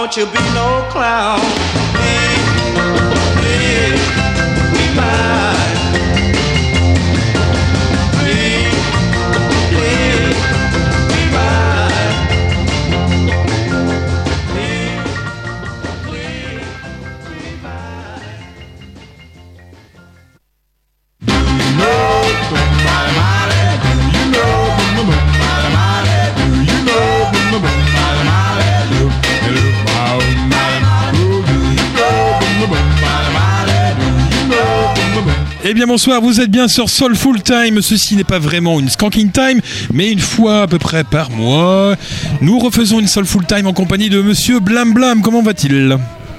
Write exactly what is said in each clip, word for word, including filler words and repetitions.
won't you be no clown? Please, please, be mine. Please, please, be mine. Please, please, be mine. Do you know from my Molly? Do you know from my Molly? Do you know from my Molly? Look, look, my Molly. Do you know from my Molly? Do you know from my Eh bien bonsoir, vous êtes bien sur Soulful Time. Ceci n'est pas vraiment une Skanking Time, mais une fois à peu près par mois, nous refaisons une Soulful Time en compagnie de Monsieur Blam Blam. Comment va-t-il?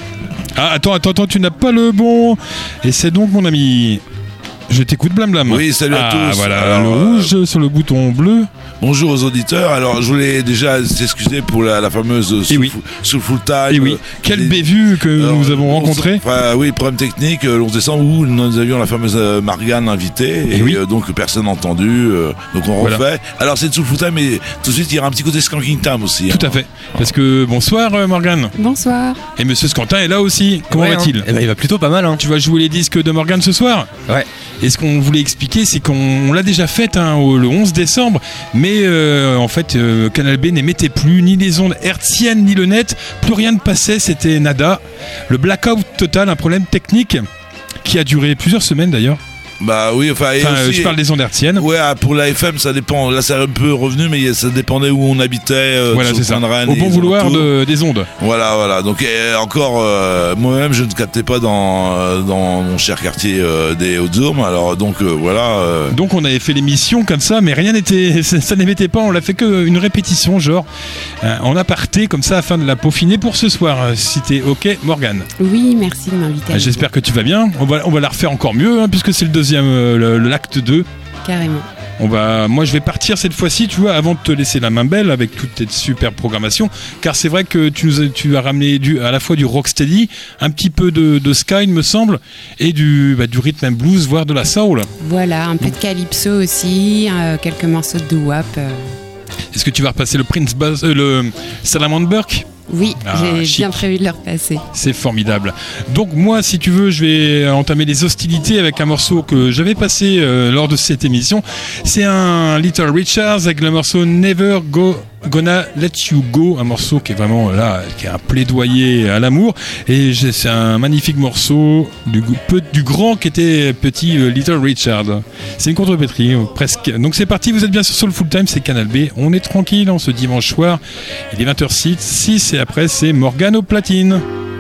Ah attends, attends, attends, tu n'as pas le bon. Et c'est donc mon ami. Je t'écoute Blam Blam. Oui, salut à ah, tous. Voilà, Alors, le rouge euh, sur le bouton bleu. Bonjour aux auditeurs. Alors, je voulais déjà s'excuser pour la, la fameuse Soulful, oui. Soulful Time. Et oui, quelle bévue que Alors, nous avons rencontrée. Enfin, oui, problème technique, le onze décembre où nous avions la fameuse euh, Morgane invitée et, et oui. euh, donc personne n'a entendu. Euh, donc on Voilà. refait. Alors c'est une Soulful Time, mais tout de suite il y aura un petit côté Skanking Time aussi. Tout hein. à fait. Parce que bonsoir euh, Morgane. Bonsoir. Et Monsieur Scantin est là aussi. Comment Ouais, va-t-il? hein. Eh ben, il va plutôt pas mal. Hein. Tu vas jouer les disques de Morgane ce soir? Ouais. Et ce qu'on voulait expliquer, c'est qu'on on l'a déjà fait hein, au, le onze décembre, mais euh, en fait, euh, Canal B n'émettait plus ni les ondes hertziennes ni le net, plus rien ne passait, c'était nada. Le blackout total, un problème technique qui a duré plusieurs semaines d'ailleurs. Bah oui, enfin, et Enfin, euh, aussi, je parle des ondes hertziennes. Ouais, ah, pour la F M, ça dépend. Là, c'est un peu revenu, mais ça dépendait où on habitait. Euh, Voilà, sur c'est le ça. coin de Rennes Au et bon les vouloir alentours. de, des ondes. Voilà, voilà. Donc euh, encore, euh, moi-même, je ne captais pas dans euh, dans mon cher quartier euh, des Hautes-Aurmes. Alors donc euh, voilà. Euh, Donc on avait fait l'émission comme ça, mais rien n'était, ça, ça n'émettait pas. On l'a fait qu'une répétition, genre euh, en aparté, comme ça, afin de la peaufiner pour ce soir. euh, Si t'es ok, Morgane. Oui, merci de m'inviter. Euh, J'espère que tu vas bien. On va, on va la refaire encore mieux, hein, puisque c'est le deuxième, euh, le- le- l'acte deux. Carrément. On va, moi, je vais partir cette fois-ci, tu vois, avant de te laisser la main belle avec toute cette super programmation, car c'est vrai que tu nous as, tu as ramené du, à la fois du rocksteady, un petit peu de, de ska, il me semble, et du, bah, du rhythm and blues, voire de la soul. Voilà, un peu de calypso aussi, euh, quelques morceaux de doo-wop. euh. Est-ce que tu vas repasser le Prince Buzz, euh, le Salamander Burke? Oui, Ah, j'ai chic. bien prévu de le repasser. C'est formidable. Donc moi, si tu veux, je vais entamer les hostilités avec un morceau que j'avais passé euh, lors de cette émission. C'est un Little Richards avec le morceau Never Go Gonna Let You Go, un morceau qui est vraiment là, qui est un plaidoyer à l'amour. Et j'ai- c'est un magnifique morceau du, peu- du grand qui était petit euh, Little Richard. C'est une contrepétrie, euh, presque. Donc c'est parti, vous êtes bien sur Soulful Time, c'est Canal B. On est tranquille en ce dimanche soir. Il est vingt heures six et après c'est Morgane au platine.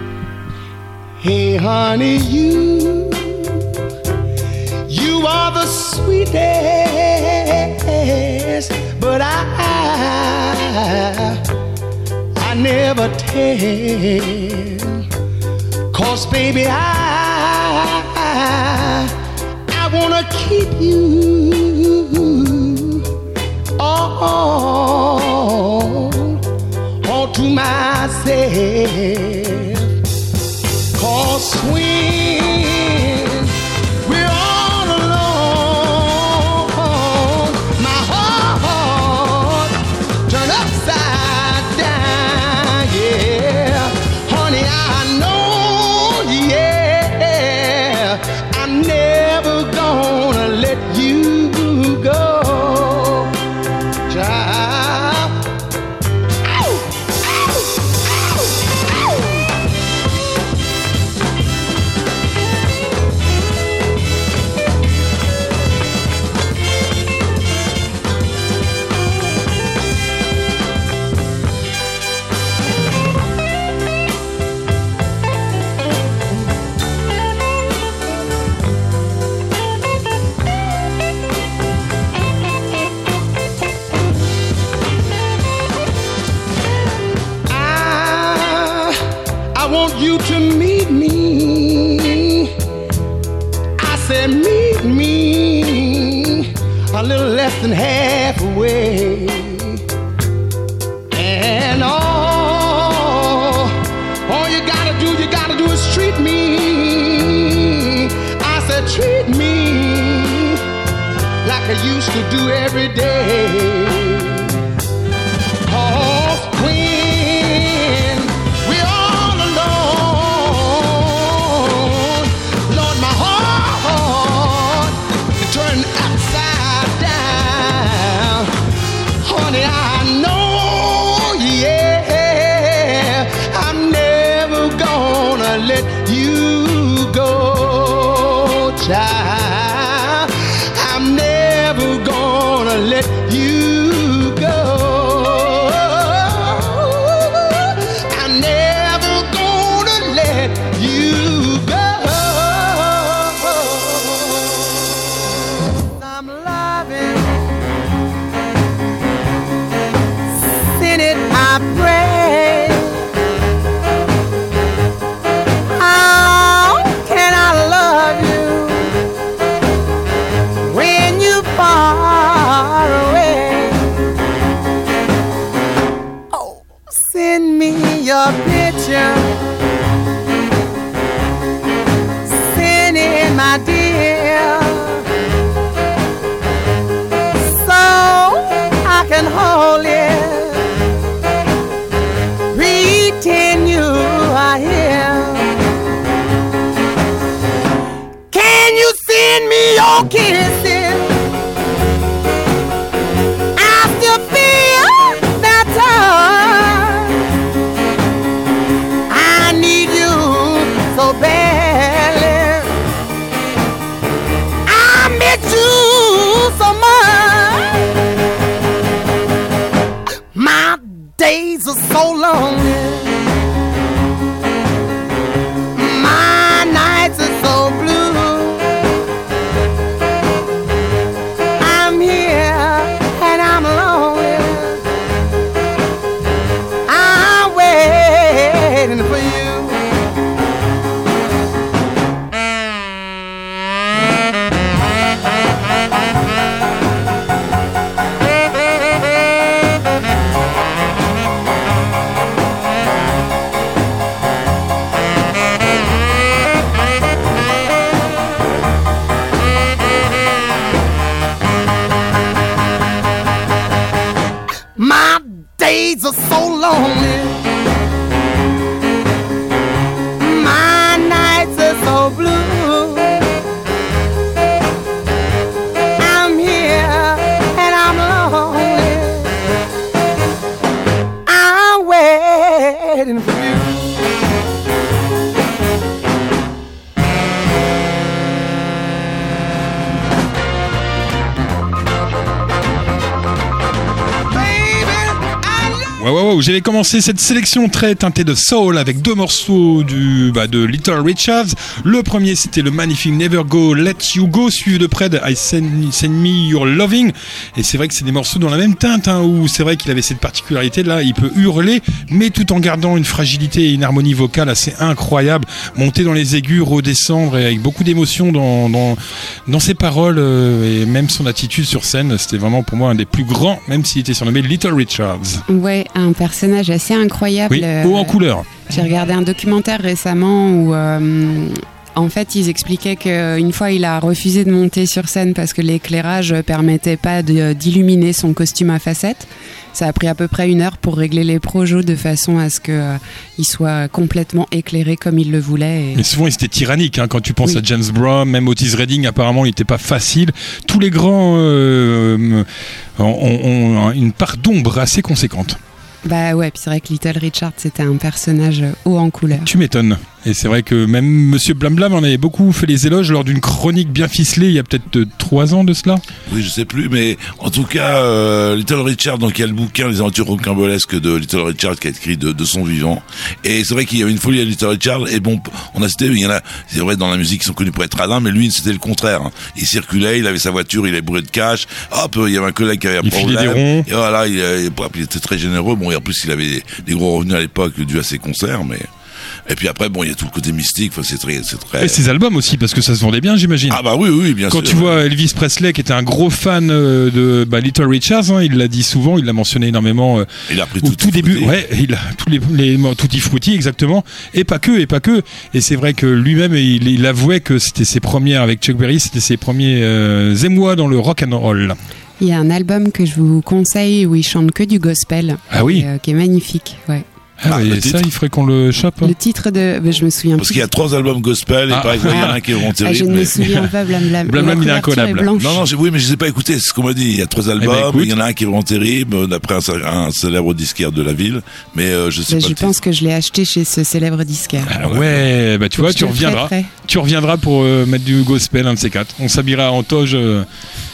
Hey honey, you, you are the sweetest, but I, I never tell, 'cause baby I, I wanna keep you all, all to myself. 'Cause when we're all alone, my heart turn upside down, yeah. Honey, I know, yeah, I'm never gonna let you go, child. Ow! Ow! Ow! Ow! I, I want you to meet me. I said meet me a little less than halfway. And all, all you gotta do, you gotta do is treat me. I said treat me like I used to do every day. 'Cause when we're all let you go. I'm never gonna let you go. I'm loving, sin it, I pray. How can I love you when you far away? Oh, send me your picture, send it, my dear, so I can hold it, pretend you are here. Can you send me your kisses? I still feel that touch. I need you so badly. I miss you so much. My days are so lonely. My nights are so blue. I'm here and I'm lonely. I'm waiting for you. My days are so lonely. My nights are so blue. I'm here and I'm lonely. I'm waiting for you. Ouais, ouais, ouais, j'avais commencé cette sélection très teintée de soul avec deux morceaux du, bah, de Little Richards. Le premier, c'était le magnifique Never Go Let You Go, suivi de près de I Send, Send Me Your Loving. Et c'est vrai que c'est des morceaux dans la même teinte, hein, où c'est vrai qu'il avait cette particularité là, il peut hurler, mais tout en gardant une fragilité et une harmonie vocale assez incroyable, monter dans les aigus, redescendre, et avec beaucoup d'émotion dans, dans, dans ses paroles, euh, et même son attitude sur scène. C'était vraiment pour moi un des plus grands, même s'il était surnommé Little Richards. Ouais, un personnage assez incroyable. Oui, haut en couleur. J'ai regardé un documentaire récemment où euh, en fait ils expliquaient qu'une fois il a refusé de monter sur scène parce que l'éclairage permettait pas de, d'illuminer son costume à facettes. Ça a pris à peu près une heure pour régler les projets de façon à ce qu'il euh, soit complètement éclairé comme il le voulait. Et... Mais souvent, il était tyrannique. Hein, quand tu penses oui. à James Brown, même Otis Redding, apparemment, il n'était pas facile. Tous les grands euh, ont, ont une part d'ombre assez conséquente. Bah ouais, puis c'est vrai que Little Richard, c'était un personnage haut en couleur. Tu m'étonnes. Et c'est vrai que même Monsieur Blablam en avait beaucoup fait les éloges lors d'une chronique bien ficelée il y a peut-être trois ans de cela. Oui, je sais plus, mais en tout cas, euh, Little Richard, donc il y a le bouquin Les Aventures rocambolesques de Little Richard qui a été écrit de, de son vivant. Et c'est vrai qu'il y avait une folie à Little Richard. Et bon, on a cité, il y en a, c'est vrai dans la musique qui sont connus pour être radins, mais lui c'était le contraire. Hein. Il circulait, il avait sa voiture, il avait brûlé de cash. Hop, il y avait un collègue qui avait un il problème. Filait des ronds. Et voilà, il, il était très généreux. Bon, et en plus il avait des, des gros revenus à l'époque dû à ses concerts, mais. Et puis après, bon, il y a tout le côté mystique. Enfin, c'est très, c'est très. Et ses albums aussi, parce que ça se vendait bien, j'imagine. Ah bah oui, oui, bien Quand sûr. Quand tu vois Elvis Presley, qui était un gros fan de bah, Little Richards, hein, il l'a dit souvent, il l'a mentionné énormément. Euh, il a pris au tout tout début, ouais, il a tous les, les Tutti Frutti, exactement. Et pas que, et pas que. Et c'est vrai que lui-même, il, il avouait que c'était ses premières avec Chuck Berry, c'était ses premiers euh, émois dans le rock and roll. Il y a un album que je vous conseille où il chante que du gospel. Ah oui. Et, euh, qui est magnifique, ouais. Ah, ah, et ça, il ferait qu'on le chope. Le titre de. Ben, je me souviens Parce plus. qu'il y a trois albums gospel et ah, par exemple, il y en a un qui est vraiment terrible. Ah, je ne mais... me souviens pas, Blam Blam. Blam Blam, il est incollable. Non, non, oui, mais je ne les ai pas écoutés, c'est ce qu'on m'a dit. Il y a trois albums, eh ben, il y en a un qui est vraiment terrible, d'après un, un célèbre disquaire de la ville, mais euh, je sais ben, pas. Je pense que je l'ai acheté chez ce célèbre disquaire. Ah ouais, bah tu vois, tu reviendras. Tu reviendras pour euh, mettre du gospel, un de ces quatre. On s'habillera en toge. Euh...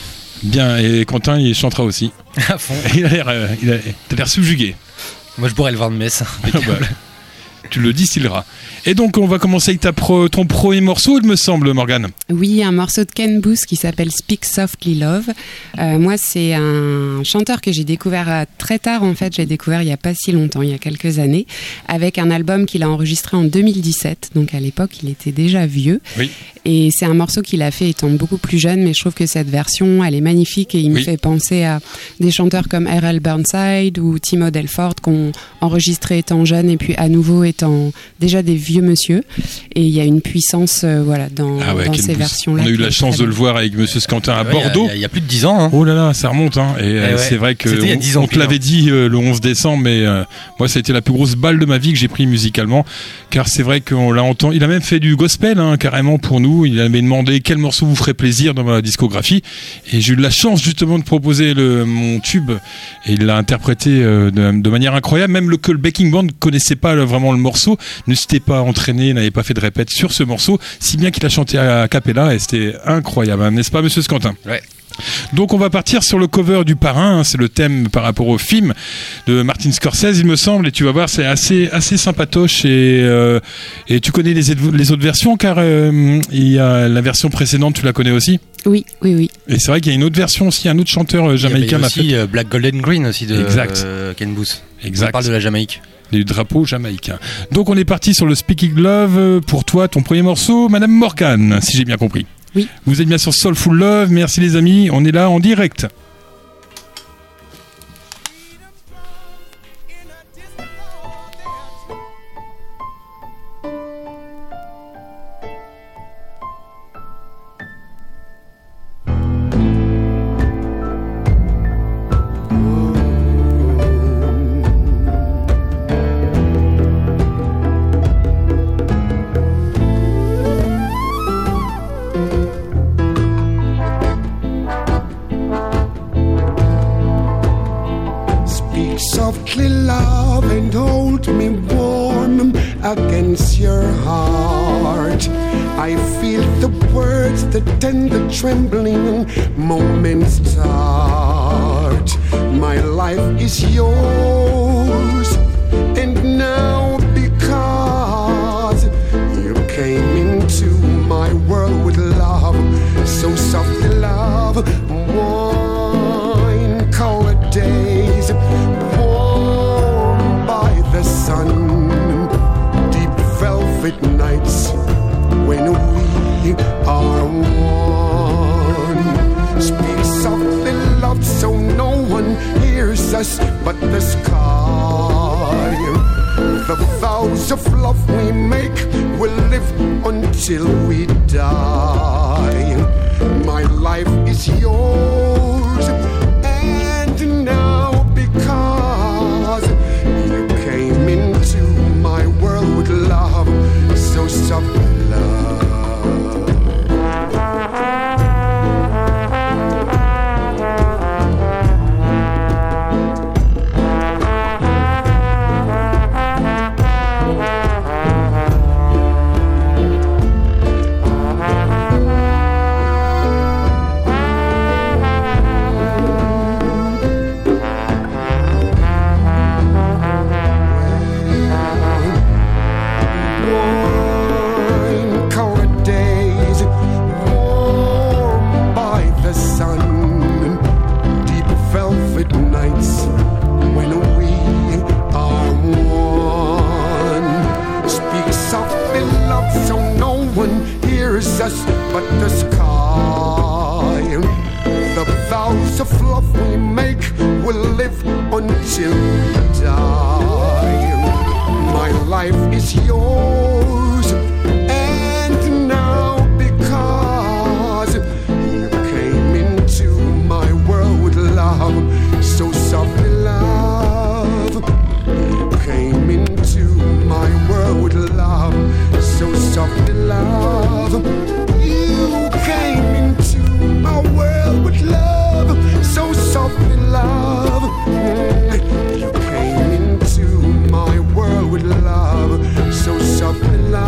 Bien, et Quentin, il chantera aussi. À fond. Il a l'air, euh, il a, t'as l'air subjugué. Moi, je boirais le vin de Metz. Bah, tu le distilleras. Et donc, on va commencer avec ta pro, ton premier morceau, il me semble, Morgane. Oui, un morceau de Ken Boothe qui s'appelle Speak Softly Love. Euh, moi, c'est un chanteur que j'ai découvert très tard, en fait. J'ai découvert il n'y a pas si longtemps, il y a quelques années, avec un album qu'il a enregistré en deux mille dix-sept. Donc, à l'époque, il était déjà vieux. Oui. Et c'est un morceau qu'il a fait étant beaucoup plus jeune, mais je trouve que cette version, elle est magnifique et il me oui. fait penser à des chanteurs comme R L Burnside ou Timo Delfort qu'on enregistré étant jeune et puis à nouveau étant déjà des vieux monsieur. Et il y a une puissance euh, voilà, dans, ah ouais, dans Ken ces Boothe. versions-là. On a eu la chance de le voir avec Monsieur Scantin à Ouais, Bordeaux. Il y, y, y a plus de dix ans. Hein. Oh là là, ça remonte. Hein. Et euh, ouais. c'est vrai que C'était il y a dix ans, on te l'avait dit euh, le onze décembre, mais euh, moi, ça a été la plus grosse balle de ma vie que j'ai pris musicalement. Car c'est vrai qu'on l'a entendu. Il a même fait du gospel, hein, carrément pour nous. Il avait demandé quel morceau vous ferait plaisir dans ma discographie. Et j'ai eu la chance justement de proposer le, mon tube. Et il l'a interprété euh, de, de manière incroyable. Même le, que le backing band ne connaissait pas le, vraiment le morceau, ne s'était pas entraîné, n'avait pas fait de répète sur ce morceau, si bien qu'il a chanté à, à cappella et c'était incroyable, hein, n'est-ce pas, Monsieur Scantin? Ouais. Donc on va partir sur le cover du Parrain, hein, c'est le thème par rapport au film de Martin Scorsese, il me semble, et tu vas voir, c'est assez assez sympatoche et euh, et tu connais les, les autres versions, car euh, il y a la version précédente, tu la connais aussi? Oui, oui, oui. Et c'est vrai qu'il y a une autre version aussi, un autre chanteur jamaïcain. Il y a aussi euh, Black Golden Green aussi de exact. Euh, Ken Boothe. Exact. On parle de la Jamaïque. Du drapeau jamaïcain. Donc on est parti sur le Speaking Love pour toi, ton premier morceau, Madame Morgane, si j'ai bien compris. Oui. Vous êtes bien sur Soulful Love, merci les amis, on est là en direct. Softly love and hold me warm against your heart. I feel the words, the tender trembling moments start. My life is yours, and now because you came into my world with love, so softly love, wine-colored days, the sun, deep velvet nights when we are one. Speak softly, love, so no one hears us but the sky. The vows of love we make will live until we die. My life is yours, and now because you came into my world with love, so soft love. Us but the sky. The vows of love we make will live until we die. My life is yours, and now because you came into my world with love, so softly love. You came into my world with love, so softly love. You came into my world with love, so softly love. You came into my world with love, so softly love.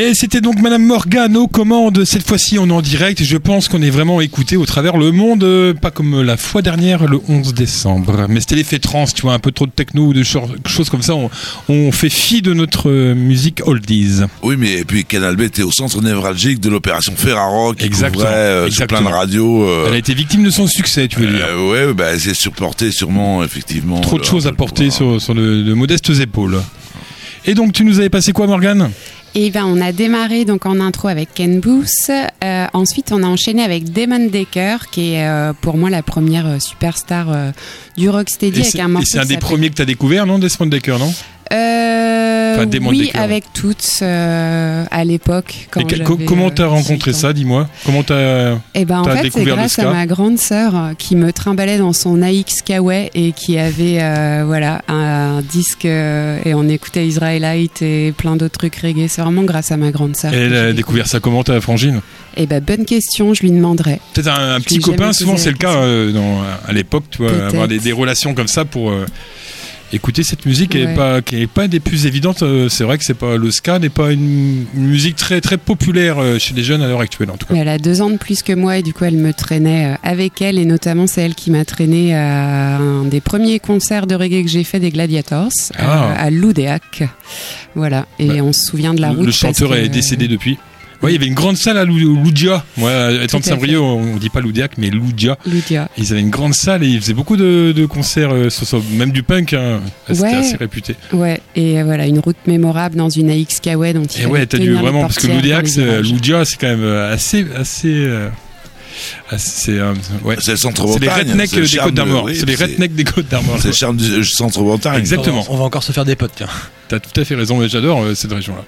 Et c'était donc Madame Morgane aux commandes. Cette fois-ci, on est en direct. Je pense qu'on est vraiment écouté au travers le monde, euh, pas comme la fois dernière, le onze décembre. Mais c'était l'effet trans, tu vois, un peu trop de techno ou de cho- choses comme ça. On, on fait fi de notre euh, musique oldies. Oui, mais et puis Canal B était au centre névralgique de l'opération Ferraro qui Exactement. couvrait euh, sur plein de Exactement. radios. Euh, Elle a été victime de son succès, tu veux dire. euh, ouais, bah, c'est surporté sûrement, effectivement. Trop de le- choses à porter voilà. sur, sur de, de modestes épaules. Et donc, tu nous avais passé quoi, Morgane ? Et ben, on a démarré donc en intro avec Ken Booth. Euh, ensuite, on a enchaîné avec Damon Decker, qui est euh, pour moi la première euh, superstar euh, du rocksteady Et avec c'est, un et morceau. c'est un qui des s'appelle- premiers que tu as découvert, non, Desmond Decker, non Euh, Enfin, Damon oui, Decker. avec toutes euh, à l'époque. Quand Et que- j'avais, comment t'as euh, rencontré dix-huit ans. ça, dis-moi ? Comment t'as... Eh ben, en T'as fait, c'est découvert le grâce ska à ma grande sœur euh, qui me trimballait dans son A X Kawaii et qui avait euh, voilà, un disque euh, et on écoutait Israelite et plein d'autres trucs reggae. C'est vraiment grâce à ma grande sœur. Elle a découvert ça comment, ta frangine ? Eh ben, bonne question, je lui demanderai. Peut-être un, un Je petit l'ai jamais copain, posé souvent la c'est le cas question. euh, dans, à l'époque, tu vois, Peut-être. avoir des, des relations comme ça pour euh, écouter cette musique qui est Ouais. pas qui est pas des plus évidentes. euh, C'est vrai que c'est pas le ska n'est pas une, une musique très très populaire euh, chez les jeunes à l'heure actuelle en tout cas. Mais elle a deux ans de plus que moi et du coup elle me traînait euh, avec elle et notamment c'est elle qui m'a traîné à un des premiers concerts de reggae que j'ai fait des Gladiators Ah. euh, à Loudéac. Voilà, et Bah, on se souvient de la Le, route. le chanteur parce que, est décédé depuis. Ouais, il y avait une grande salle à Lou- Loudia. Moi, étant de Tout à Saint-Brieuc, on, on dit pas Loudiac, mais Loudia. Loudia. Ils avaient une grande salle et ils faisaient beaucoup de, de concerts, euh, sur- sur- même du punk. Hein. C'était Ouais. assez réputé. Ouais, et euh, voilà, une route mémorable dans une A X Kawaii dont il Et fallait ouais, t'as dû tenir les vraiment, parce que portières Loudiac, dans les c'est- virages. Loudia, c'est quand même euh, assez, assez, euh, assez, euh, ouais. C'est le C'est centre-Bretagne. les rednecks c'est le des charme Côtes de- d'Armor. oui, C'est les rednecks des Côtes d'Armor. C'est le charme du centre-Bretagne. Exactement. On va encore se faire des potes, tiens. T'as tout à fait raison, mais j'adore euh, cette région-là.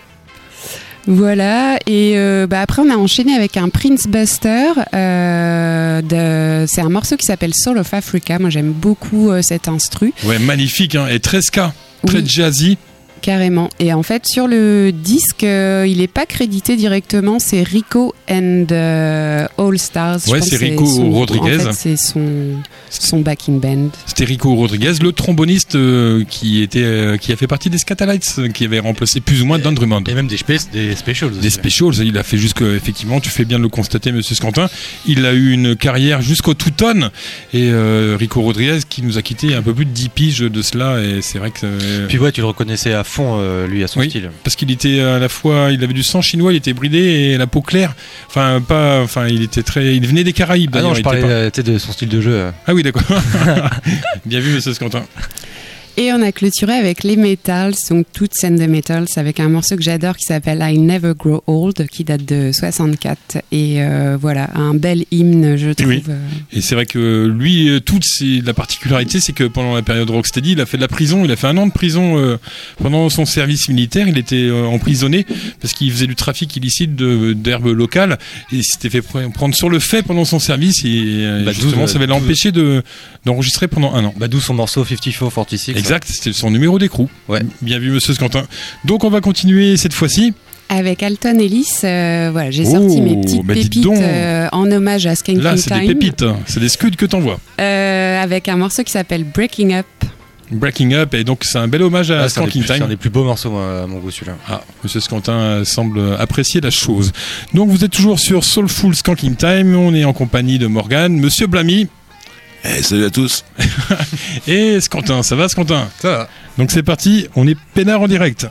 Voilà, et euh, bah, après on a enchaîné avec un Prince Buster. Euh, de... C'est un morceau qui s'appelle Soul of Africa. Moi j'aime beaucoup euh, cet instru. Ouais, magnifique, hein. Et très ska, très Oui. jazzy. Carrément. Et en fait, sur le disque, euh, il n'est pas crédité directement. C'est Rico and euh, All Stars. Je Ouais, pense c'est que Rico son- Rodriguez. En fait, c'est son, son backing band. C'était Rico Rodriguez, le tromboniste euh, qui était, euh, qui a fait partie des Scatalites, euh, qui avait remplacé plus ou moins Don Drummond. Et même des, spé- des specials aussi. Des specials, il a fait jusque, effectivement, tu fais bien de le constater, monsieur Scantin, il a eu une carrière jusqu'au Touton, et euh, Rico Rodriguez qui nous a quitté un peu plus de dix piges de cela, et c'est vrai que... euh, Puis ouais, tu le reconnaissais à fond, euh, lui, à son Oui. style. parce qu'il était à la fois, il avait du sang chinois, il était bridé et la peau claire. Enfin, pas, enfin, il était très, il venait des Caraïbes. Ah non, d'ailleurs, je il parlais était pas- euh, tu sais, de son style de jeu. euh. Ah oui, d'accord. Bien vu, monsieur Scantin. Et on a clôturé avec les Metals, donc toutes scènes de Metals, avec un morceau que j'adore qui s'appelle I Never Grow Old, qui date de soixante-quatre. Et euh, voilà, un bel hymne, je trouve. Oui. euh, Et c'est vrai que lui, euh, toute ses- la particularité, c'est que pendant la période Rocksteady, il a fait de la prison. Il a fait un an de prison euh, pendant son service militaire. Il était euh, emprisonné parce qu'il faisait du trafic illicite de- d'herbes locales. Et il s'était fait pre- prendre sur le fait pendant son service. Et euh, Bah, justement, douze, ça va euh, l'empêcher de d'enregistrer pendant un an. Bah, d'où son morceau cinquante-quatre quarante-six. Exact, c'était son numéro d'écrou. Ouais. Bien vu, monsieur Scantin. Donc, on va continuer cette fois-ci. Avec Alton Ellis, euh, voilà, j'ai Oh, sorti mes petites bah dites pépites donc. euh, en hommage à Skanking Là, c'est Time. des pépites. C'est des scuds que t'envoies. Euh, avec un morceau qui s'appelle Breaking Up. Breaking Up. Et donc, c'est un bel hommage à Ah, c'est un, des Skanking plus- c'est un Time. des plus beaux morceaux, moi, à mon goût, celui-là. Ah, monsieur Scantin euh, semble apprécier la chose. Donc vous êtes toujours sur Soulful Skanking Time, on est en compagnie de Morgane, monsieur Blamy Eh, salut à tous. et Scantin. Ça va Scantin? Ça va. Donc c'est parti, on est peinard en direct.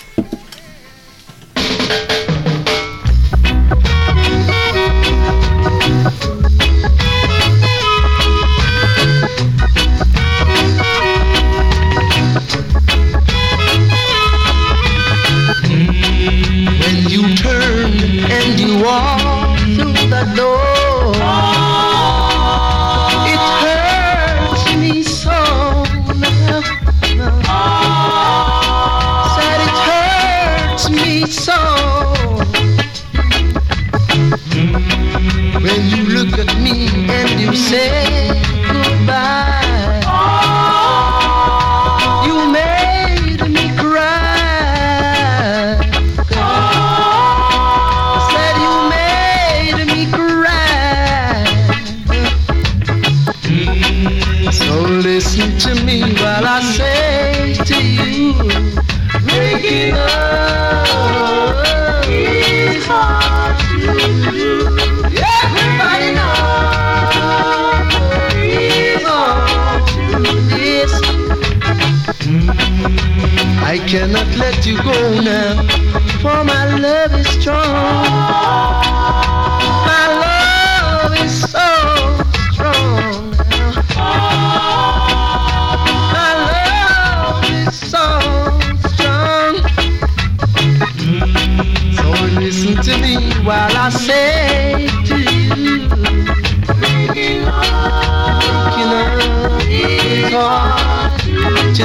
When you turn and you walk through the door, it hurts me so now. Said it hurts me so. When you look at me and you say goodbye, you made me cry. Said you made me cry. So listen to me while I say to you, breaking up.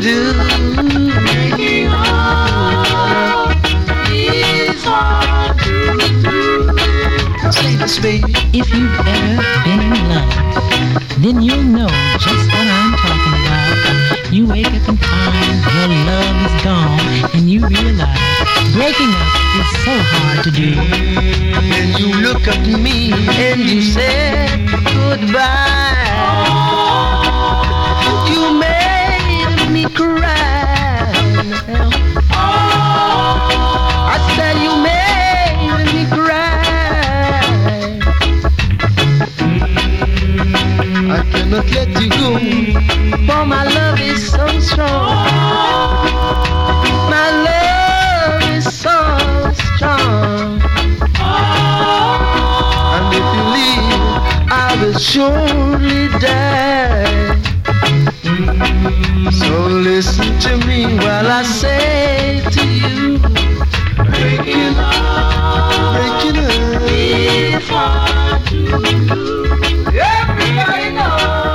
do. Breaking up is hard to do. Say this, baby. If you've ever been in love, then you'll know just what I'm talking about. You wake up and find your love is gone, and you realize breaking up is so hard to do. And you look at me and you say goodbye. You made me cry. I said you made me cry. I cannot let you go, for my love is so strong. My love is so strong. And if you leave, I will surely die. So listen to me while I say to you, breaking up, breaking up is hard to do. Everybody knows.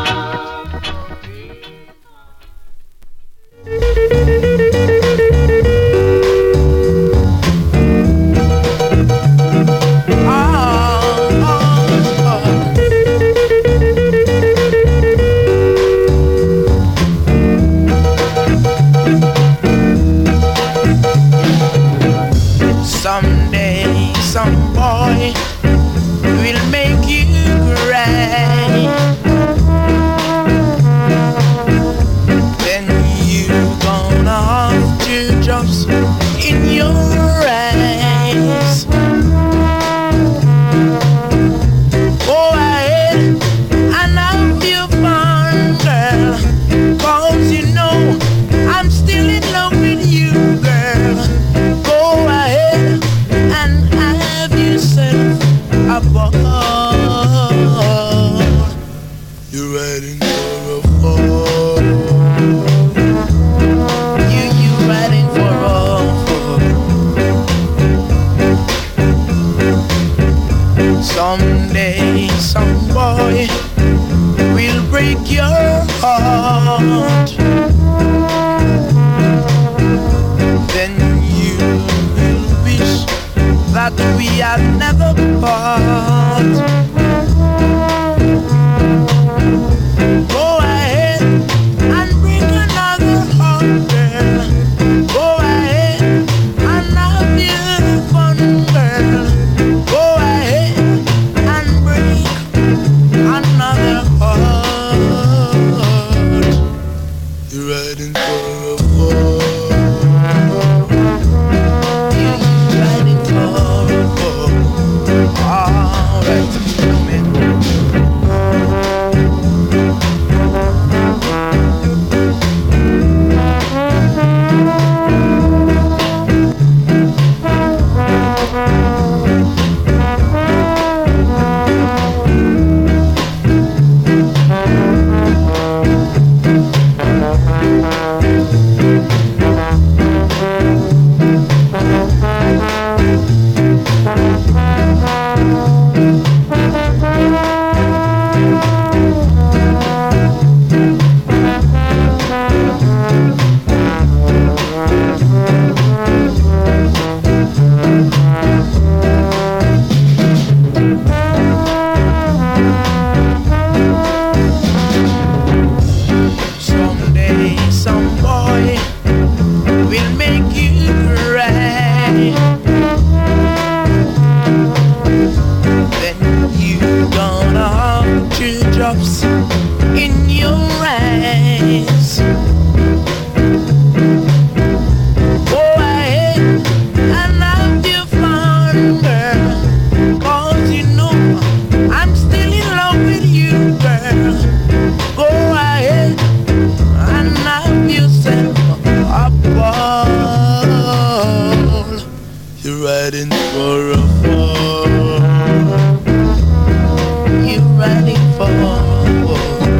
Someday, some boy will make you cry. Then you gonna have teardrops in your eyes. Go ahead and have your fun, girl, 'cause you know I'm still in love with you, girl. Go ahead and have yourself a ball. You're riding for a fall. You, you riding for a fall. Someday, some boy will break your heart. Then you will wish that we had never part. Go ahead and bring another heart, girl. Go ahead and have your fun, girl. Go ahead and bring another heart. You're riding for a fall. Riding for a fall. You're riding for a fall.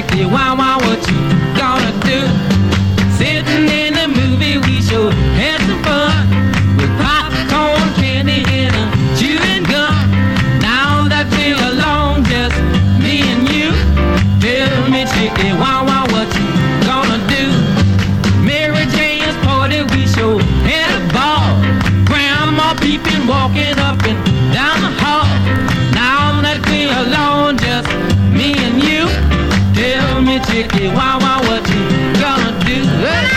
chicky wow wow, what you gonna do? Sitting in the movie, we sure had some fun with popcorn, candy, and a chewing gum. Now that we're alone, just me and you, tell me, chicky wow wow, what you gonna do? Mary Jane's party, we sure had a ball. Grandma peeping, walking up and down the hall. Now that we're alone, just me and you, tell me, chicky wow wow, what you gonna do? Hey.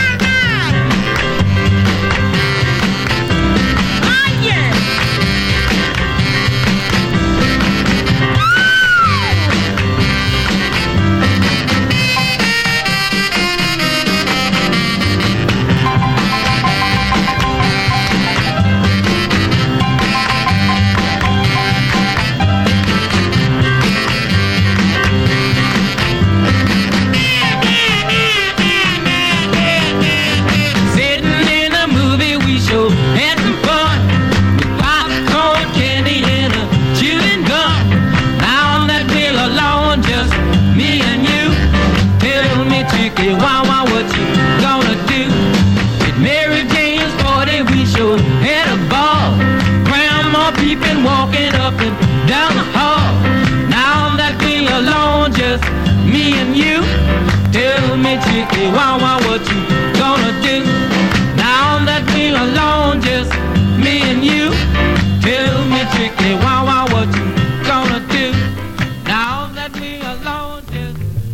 Wow, wow, what you gonna do? At Mary Jane's party, we sure had a ball. Grandma peeping, walking up and down the hall. Now that we alone, just me and you, tell me, chicky, wow, wow, what you gonna do? Now that we alone, just me and you, tell me, chicky, wow, wow, what you gonna do? Now that we alone, just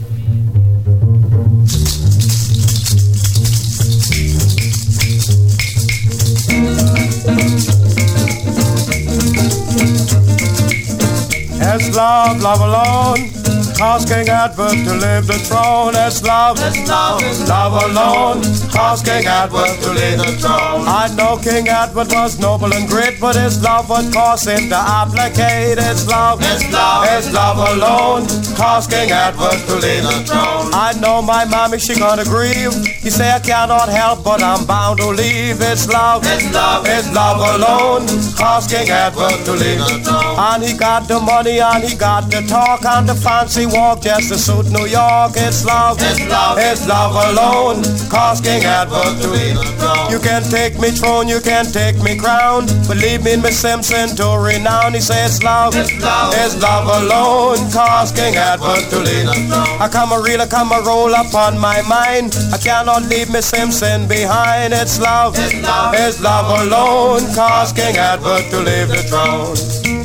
It's love, love alone, cause King Edward to leave the throne. It's love, it's love, love alone, cause King Edward to leave the throne. I know King Edward was noble and great, but his love would cause him to abdicate. It's love, it's love, it's love alone, cause King Edward to leave the throne. I know my mommy, she gonna grieve. He say I cannot help, but I'm bound to leave. It's love, it's love, it's love alone, cause King Edward to leave the throne. And he got the money and he got the talk and the fancy walk just to suit New York. It's love, it's love, it's love alone, cause King Edward to leave the throne. You can take me throne, you can take me crown, but leave me Miss Simpson to renown. He says love, it's love, it's love alone, cause King Edward to leave the throne. I come a reel, I come a roll upon my mind. I cannot leave Miss Simpson behind. It's love, it's love, it's love alone, cause King Edward to leave the throne.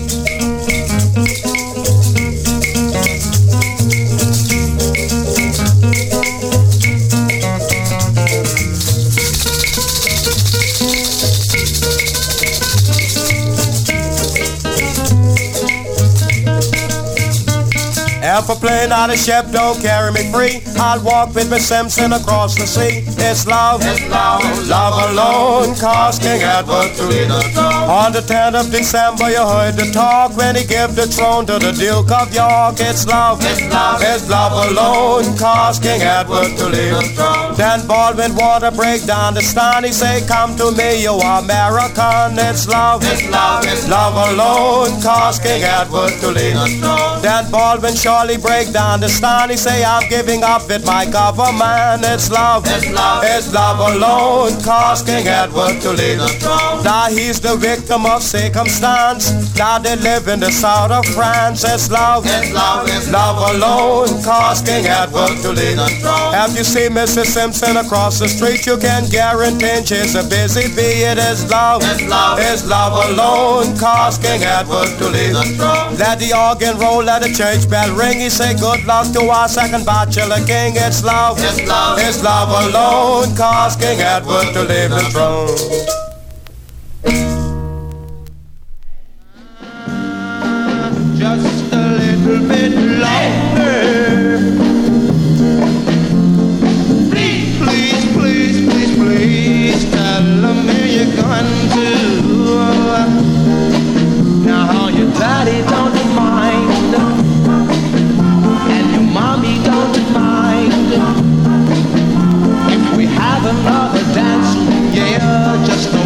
If a plane on a ship don't carry me free, I'll walk with Miss Simpson across the sea. It's love, it's love, love alone, cause King Edward to lead the throne. On the tenth of December you heard the talk when he gave the throne to the Duke of York. It's love, it's love, it's love alone, cause King Edward to lead the throne. Then Baldwin Water break down the stand. He say, come to me, you American. It's love, it's love, it's love alone, cause King Edward to lead the throne. Then Baldwin surely break down the stand. He say, I'm giving up with my government. It's love, it's love, it's love alone, cause King Edward to lead the throne. Now he's the victim of circumstance. Now they live in the south of France. It's love, it's love, it's love alone, cause King Edward to lead the throne. Have you seen Missus Simpson across the street? You can guarantee she's a busy bee. It is love, it's love, it's love alone, cause King Edward to lead the throne. Let the organ roll, let the church bell ring. He say good luck to our second bachelor king. It's love, it's love, it's love alone, cause King Edward to leave the throne. Just a little bit longer. Please, please, please, please, please tell me you're going to. Now your daddy don't mind, and your mommy don't mind if we have another dance. Yeah, just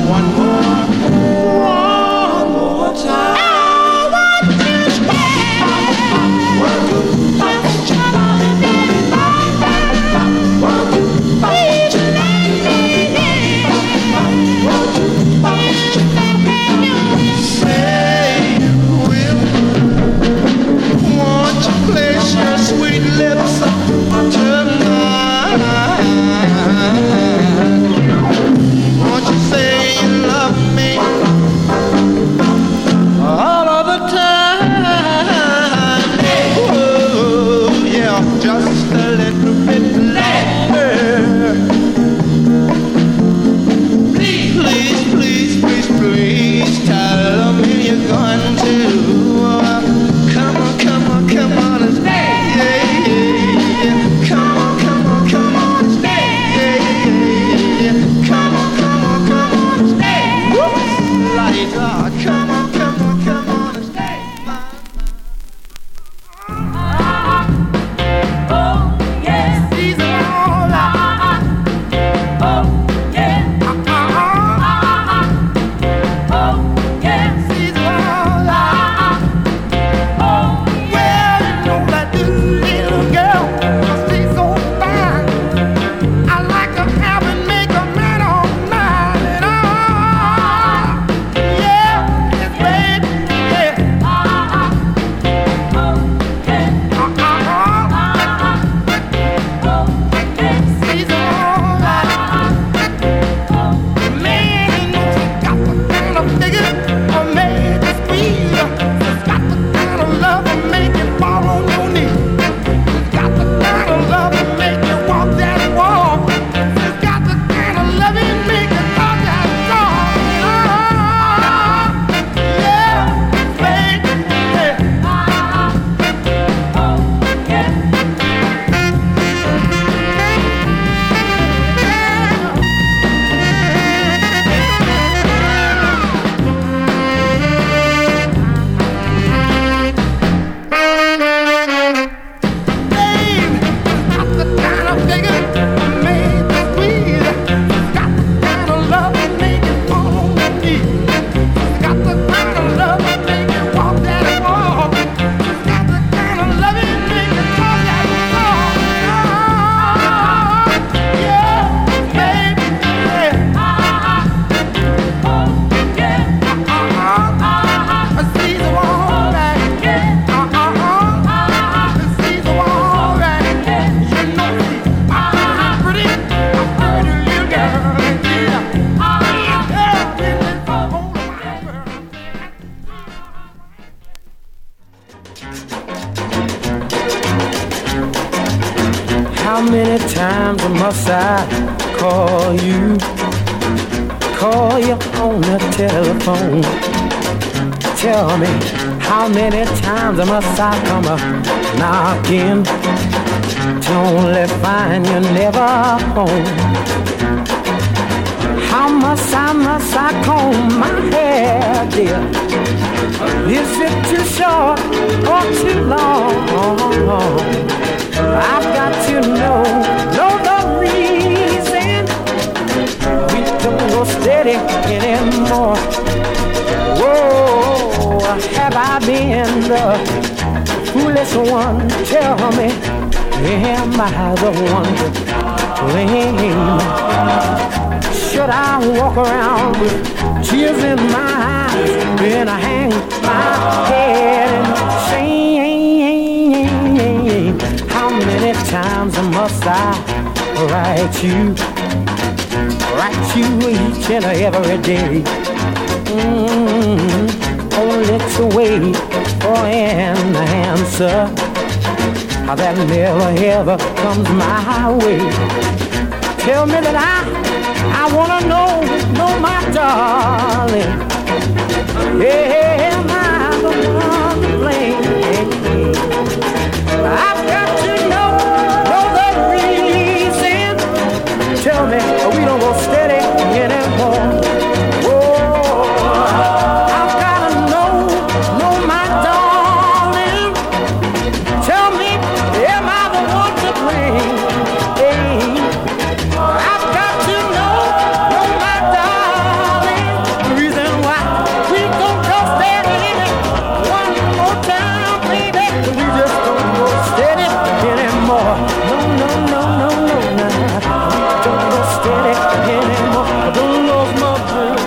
How many times must I call you? Call you on the telephone. Tell me, how many times must I come a knocking to only find you never home? How must I, must I comb my hair, dear? Is it too short or too long? I've got to know, know the reason we don't go steady anymore. Whoa, have I been the foolish one? Tell me, am I the one to blame? Should I walk around with tears in my eyes, then I hang my head in shame? How many times must I write you, write you each and every day? Mm-hmm. Only to wait for an answer that never ever comes my way. Tell me that I I wanna know, know my darling, am I the one to blame? I've got to know, know the reason. Tell me, we don't go steady anymore. Whoa, I've gotta know, know my darling. Tell me, am I the one to blame? Hey, I've got to know, know my darling. The reason why we don't go steady one more time, baby. We just don't go steady anymore. No, no, no, no, no, no. We don't go steady anymore. I don't lose my dream.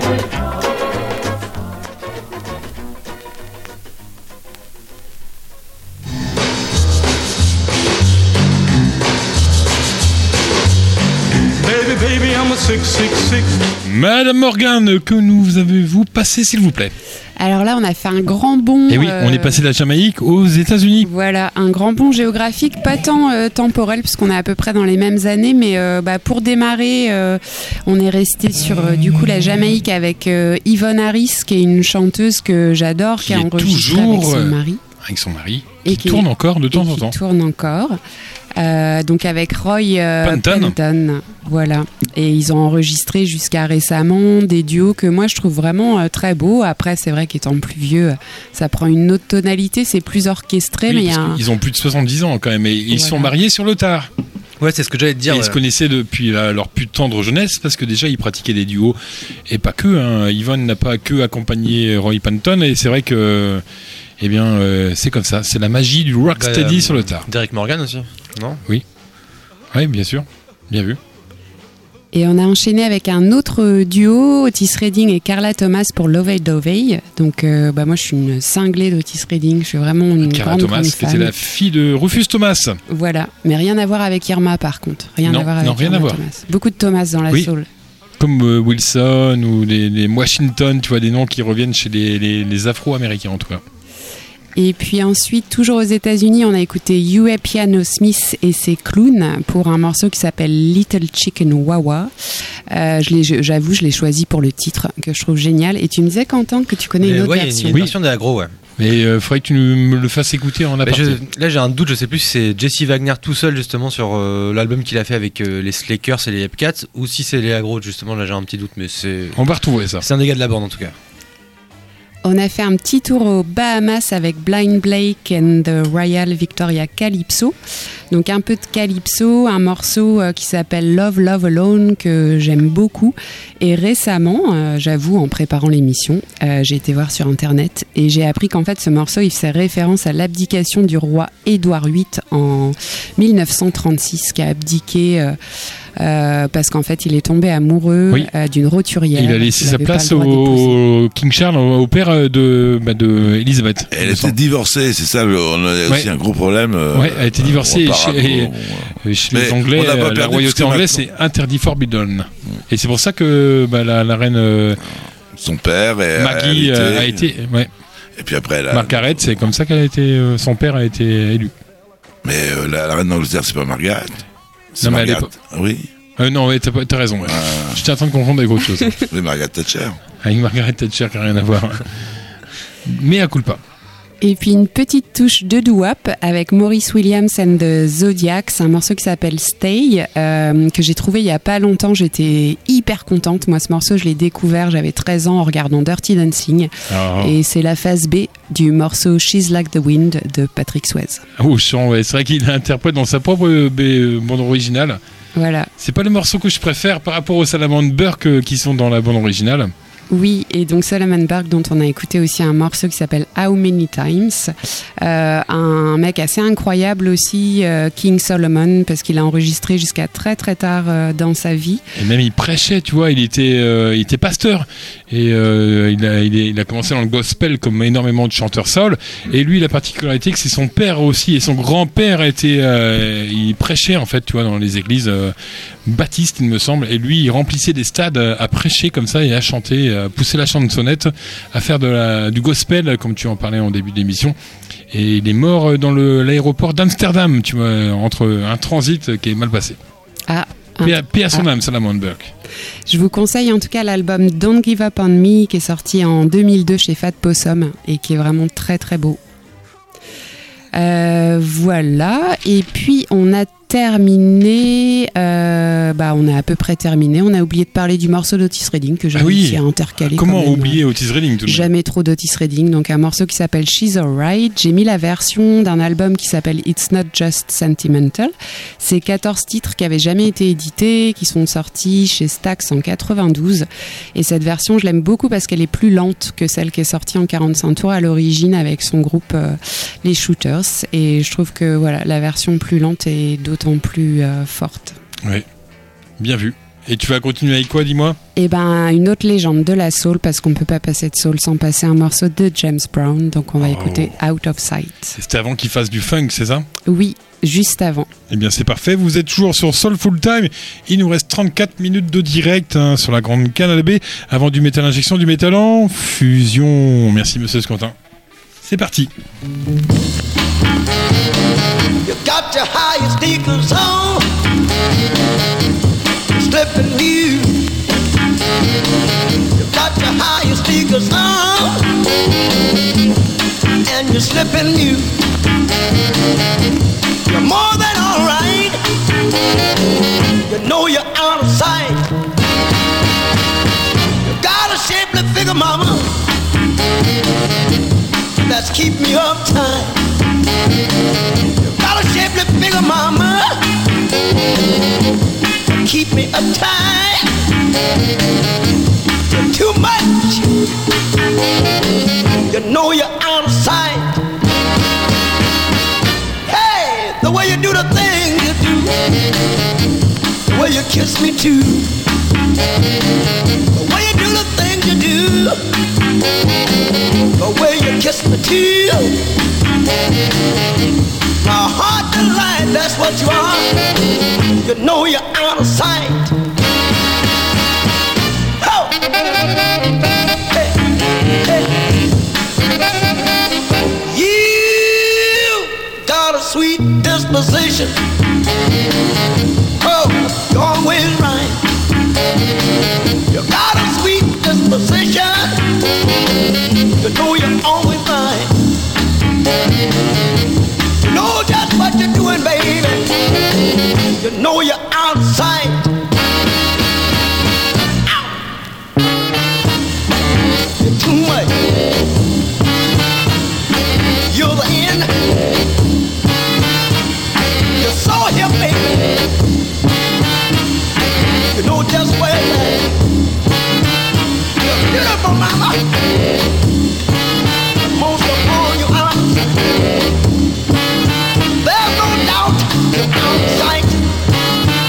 Baby, baby, I'm a sick, sick, sick. Madame Morgan, que nous avez-vous passé, s'il vous plaît? Alors là, on a fait un grand bond. Et oui, euh, on est passé de la Jamaïque aux États-Unis. Voilà, un grand bond géographique, pas tant euh, temporel, puisqu'on est à peu près dans les mêmes années, mais euh, bah, pour démarrer, euh, on est resté sur euh, du coup la Jamaïque avec euh, Yvonne Harris, qui est une chanteuse que j'adore, qui, Qui a est enregistré avec toujours, son euh, mari. Avec son mari. Et qui, qui tourne est- encore de temps et en qui temps. tourne encore. Euh, donc avec Roy euh, Panton. Panton, voilà. Et ils ont enregistré jusqu'à récemment des duos que moi je trouve vraiment euh, très beaux. Après, c'est vrai qu'étant plus vieux, ça prend une autre tonalité, c'est plus orchestré, Oui, mais il y a parce un... qu'ils ont plus de soixante-dix ans quand même. Et ils Voilà. sont mariés sur le tard. Ouais, c'est ce que j'allais te dire. Et ils ouais. se connaissaient depuis la- leur plus tendre jeunesse parce que déjà ils pratiquaient des duos et pas que. Hein. Yvonne n'a pas que accompagné Roy Panton et c'est vrai que eh bien euh, c'est comme ça, c'est la magie du rocksteady Bah, euh, sur le tard. Derek Morgan aussi, non? Oui, bien sûr, bien vu. Et on a enchaîné avec un autre duo, Otis Redding et Carla Thomas pour Lovey Dovey. Donc euh, bah moi je suis une cinglée d'Otis Redding, je suis vraiment une Cara grande, Thomas, grande qui fan. était la fille de Rufus Thomas. Voilà, mais rien à voir avec Irma par contre. Rien Non, à voir non, avec rien Irma à voir. Thomas. Beaucoup de Thomas dans la Oui. soul. Comme euh, Wilson ou les, les Washington, tu vois, des noms qui reviennent chez les, les, les Afro-Américains en tout cas. Et puis ensuite, toujours aux États-Unis, on a écouté Huey Piano Smith et ses clowns pour un morceau qui s'appelle Little Chicken Wawa. Euh, je l'ai- je- j'avoue, je l'ai choisi pour le titre que je trouve génial. Et tu me disais, Quentin, que tu connais une Euh, autre ouais, il y a version. une Oui. version de l'agro, ouais. Mais il euh, faudrait que tu me le fasses écouter en Bah, aparté. je- là j'ai un doute, je sais plus si c'est Jesse Wagner tout seul justement sur euh, l'album qu'il a fait avec euh, les Slakers et les Epcats ou si c'est les agro justement, là j'ai un petit doute mais c'est On va retrouver ça. c'est un des gars de la bande en tout cas. On a fait un petit tour aux Bahamas avec Blind Blake and the Royal Victoria Calypso. Donc un peu de Calypso, un morceau euh, qui s'appelle Love Love Alone que j'aime beaucoup. Et récemment, euh, j'avoue, en préparant l'émission, euh, j'ai été voir sur internet et j'ai appris qu'en fait ce morceau il fait référence à l'abdication du roi Édouard huit en mille neuf cent trente-six, qui a abdiqué euh, euh, parce qu'en fait il est tombé amoureux Oui. euh, d'une roturière. Il a laissé Il sa avait pas place le droit d'épouser. au King Charles, au au père de, bah, de Elisabeth. Elle était divorcée, c'est ça, le- on a aussi Ouais. un gros problème. euh, Ouais, elle a été divorcée on repart à chez- nouveau, ouais. Et chez Mais les Anglais, on n'a pas euh, la perdu, royauté parce que anglaise, c'est maintenant- interdit forbidden. Et c'est pour ça que bah, la, la reine euh, Son père et Maggie elle euh, a était- été, ouais, Et puis après, elle a- Margaret, c'est comme ça qu'elle a été, euh, son père a été élu. Mais euh, la, la reine d'Angleterre, c'est pas Margaret. C'est Non, mais elle est Margaret. Oui. Euh, non, ouais, t'as, pas- t'as raison. Ouais. Euh, J'étais en train de confondre avec autre chose. oui, Margaret Thatcher. Avec Margaret Thatcher, qui n'a rien à voir. Mais à culpa. Et puis une petite touche de doo-wop avec Maurice Williams and the Zodiacs, un morceau qui s'appelle Stay, euh, que j'ai trouvé il y a pas longtemps. J'étais hyper contente. Moi, ce morceau, je l'ai découvert, j'avais treize ans en regardant Dirty Dancing. Oh. Et c'est la phase B du morceau She's Like the Wind de Patrick Swayze. Ah, au chant, ouais. C'est vrai qu'il interprète dans sa propre euh, b- euh, bande originale. Voilà. C'est pas le morceau que je préfère par rapport aux Salamander Burke euh, qui sont dans la bande originale. Oui, et donc Solomon Burke, dont on a écouté aussi un morceau qui s'appelle How Many Times. Euh, un mec assez incroyable aussi, euh, King Solomon, parce qu'il a enregistré jusqu'à très très tard euh, dans sa vie. Et même il prêchait, tu vois, il était, euh, il était pasteur. Et euh, il, a, il, est- il a commencé dans le gospel comme énormément de chanteurs soul. Et lui, la particularité, que c'est son père aussi. Et son grand-père était, euh, il prêchait en fait, tu vois, dans les églises euh, baptistes, il me semble. Et lui, il remplissait des stades euh, à prêcher comme ça et à chanter, à pousser la chansonnette, à faire de la, du gospel, comme tu en parlais en début d'émission. Et il est mort dans le, l'aéroport d'Amsterdam, tu vois, entre un transit qui est mal passé. Ah, Paix à, paix à son ah. âme, Salamander Burke. Je vous conseille en tout cas l'album Don't Give Up on Me, qui est sorti en deux mille deux chez Fat Possum et qui est vraiment très très beau. Euh, voilà, et puis on a terminé, euh, bah on a à peu près terminé. On a oublié de parler du morceau d'Otis Redding que j'ai Ah oui. réussi à intercaler. Comment quand même. oublier Otis Redding tout de même. Jamais trop d'Otis Redding, donc un morceau qui s'appelle She's Alright. J'ai mis la version d'un album qui s'appelle It's Not Just Sentimental. C'est quatorze titres qui avaient jamais été édités, qui sont sortis chez Stax en quatre-vingt-douze. Et cette version, je l'aime beaucoup parce qu'elle est plus lente que celle qui est sortie en quarante-cinq tours à l'origine avec son groupe euh, les Shooters. Et je trouve que voilà, la version plus lente est d'autant plus euh, forte. Ouais, bien vu. Et tu vas continuer avec quoi, dis-moi? Et ben une autre légende de la soul, parce qu'on peut pas passer de soul sans passer un morceau de James Brown, donc on va Oh. écouter Out of Sight. C'était avant qu'il fasse du funk, c'est ça? Oui, juste avant. Eh bien, c'est parfait. Vous êtes toujours sur Soul Full Time. Il nous reste trente-quatre minutes de direct hein, sur la grande Canal B avant du métal injection, du métal en fusion. Merci, monsieur Squantin. C'est parti. You got your highest sneakers on, you're slipping new. You got your highest sneakers on, and you're slipping new. You're more than alright. You know you're out of sight. You got a shapely figure, mama, that's keep me uptight. Got a shapely figure, mama, keep me uptight. You're too much. You know you're out of sight. Hey, the way you do the thing you do, the way you kiss me too, the way you do the thing you do, the way you kiss me too. My heart delight, that's what you are. You know you're out of sight. Oh. Hey, hey. You got a sweet disposition. Oh, you're always right. You got a sweet disposition. You know you're always right. You know just what you're doing, baby. You know you're out of sight. Ow. You're too much. You're the end. You're so here, baby. You know just where you're at. You're beautiful, mama. Most of all, you're out of sight. There's no doubt you're out of sight.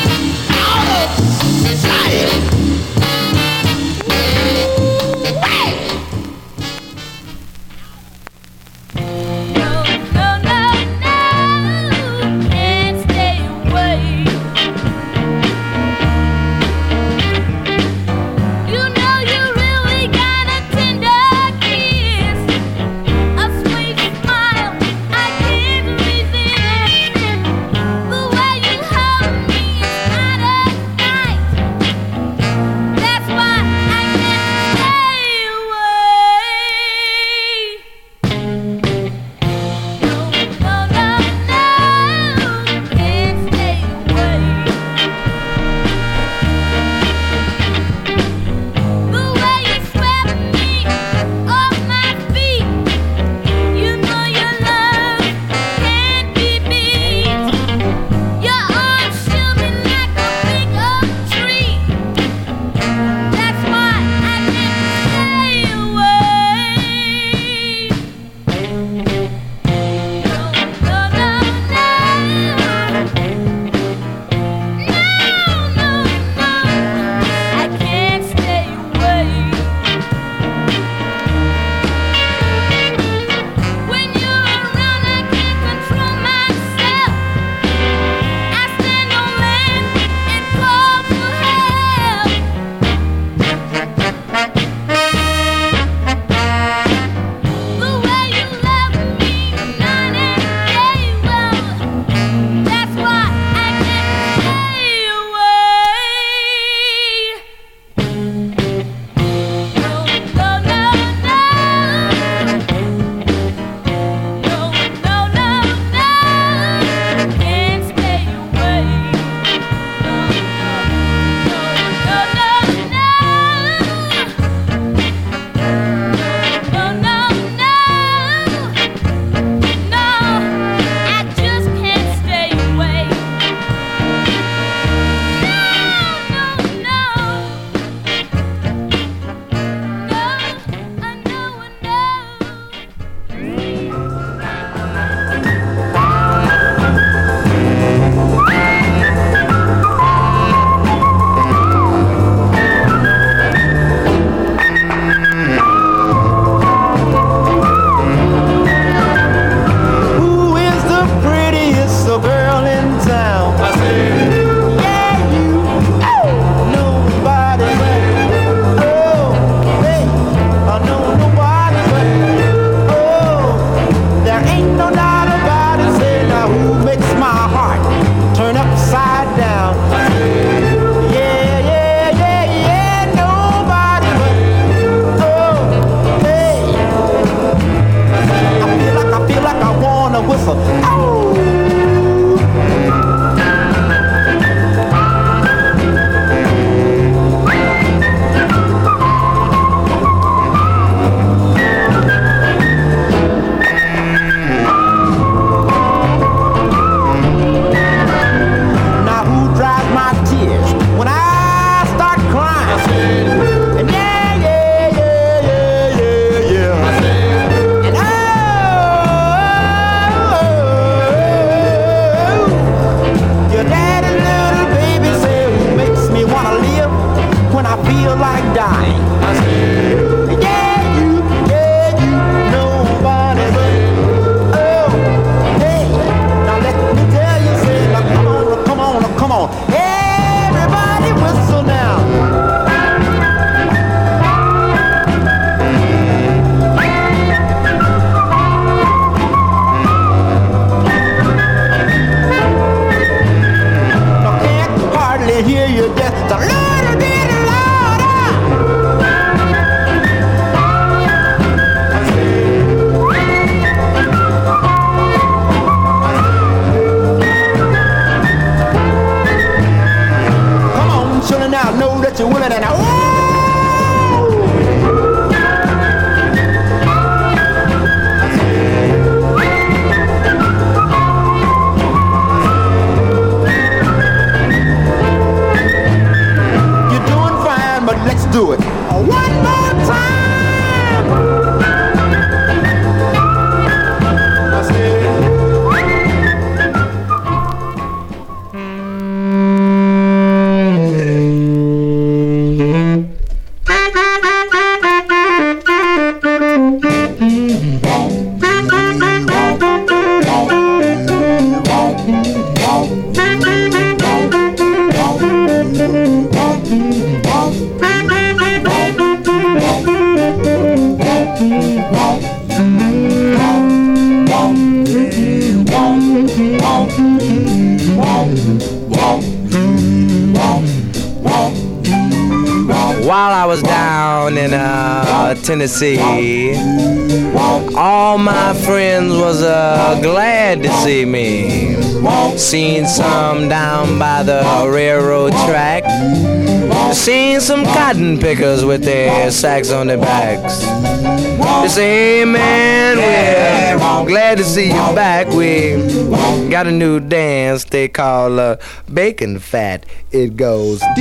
While I was down in uh, Tennessee, all my friends was uh, glad to see me. Seen some down by the railroad track. Seen some cotton pickers with their sacks on their backs. They say, hey man, we're glad to see you back. We got a new dance they call uh, bacon fat. It goes. Oh,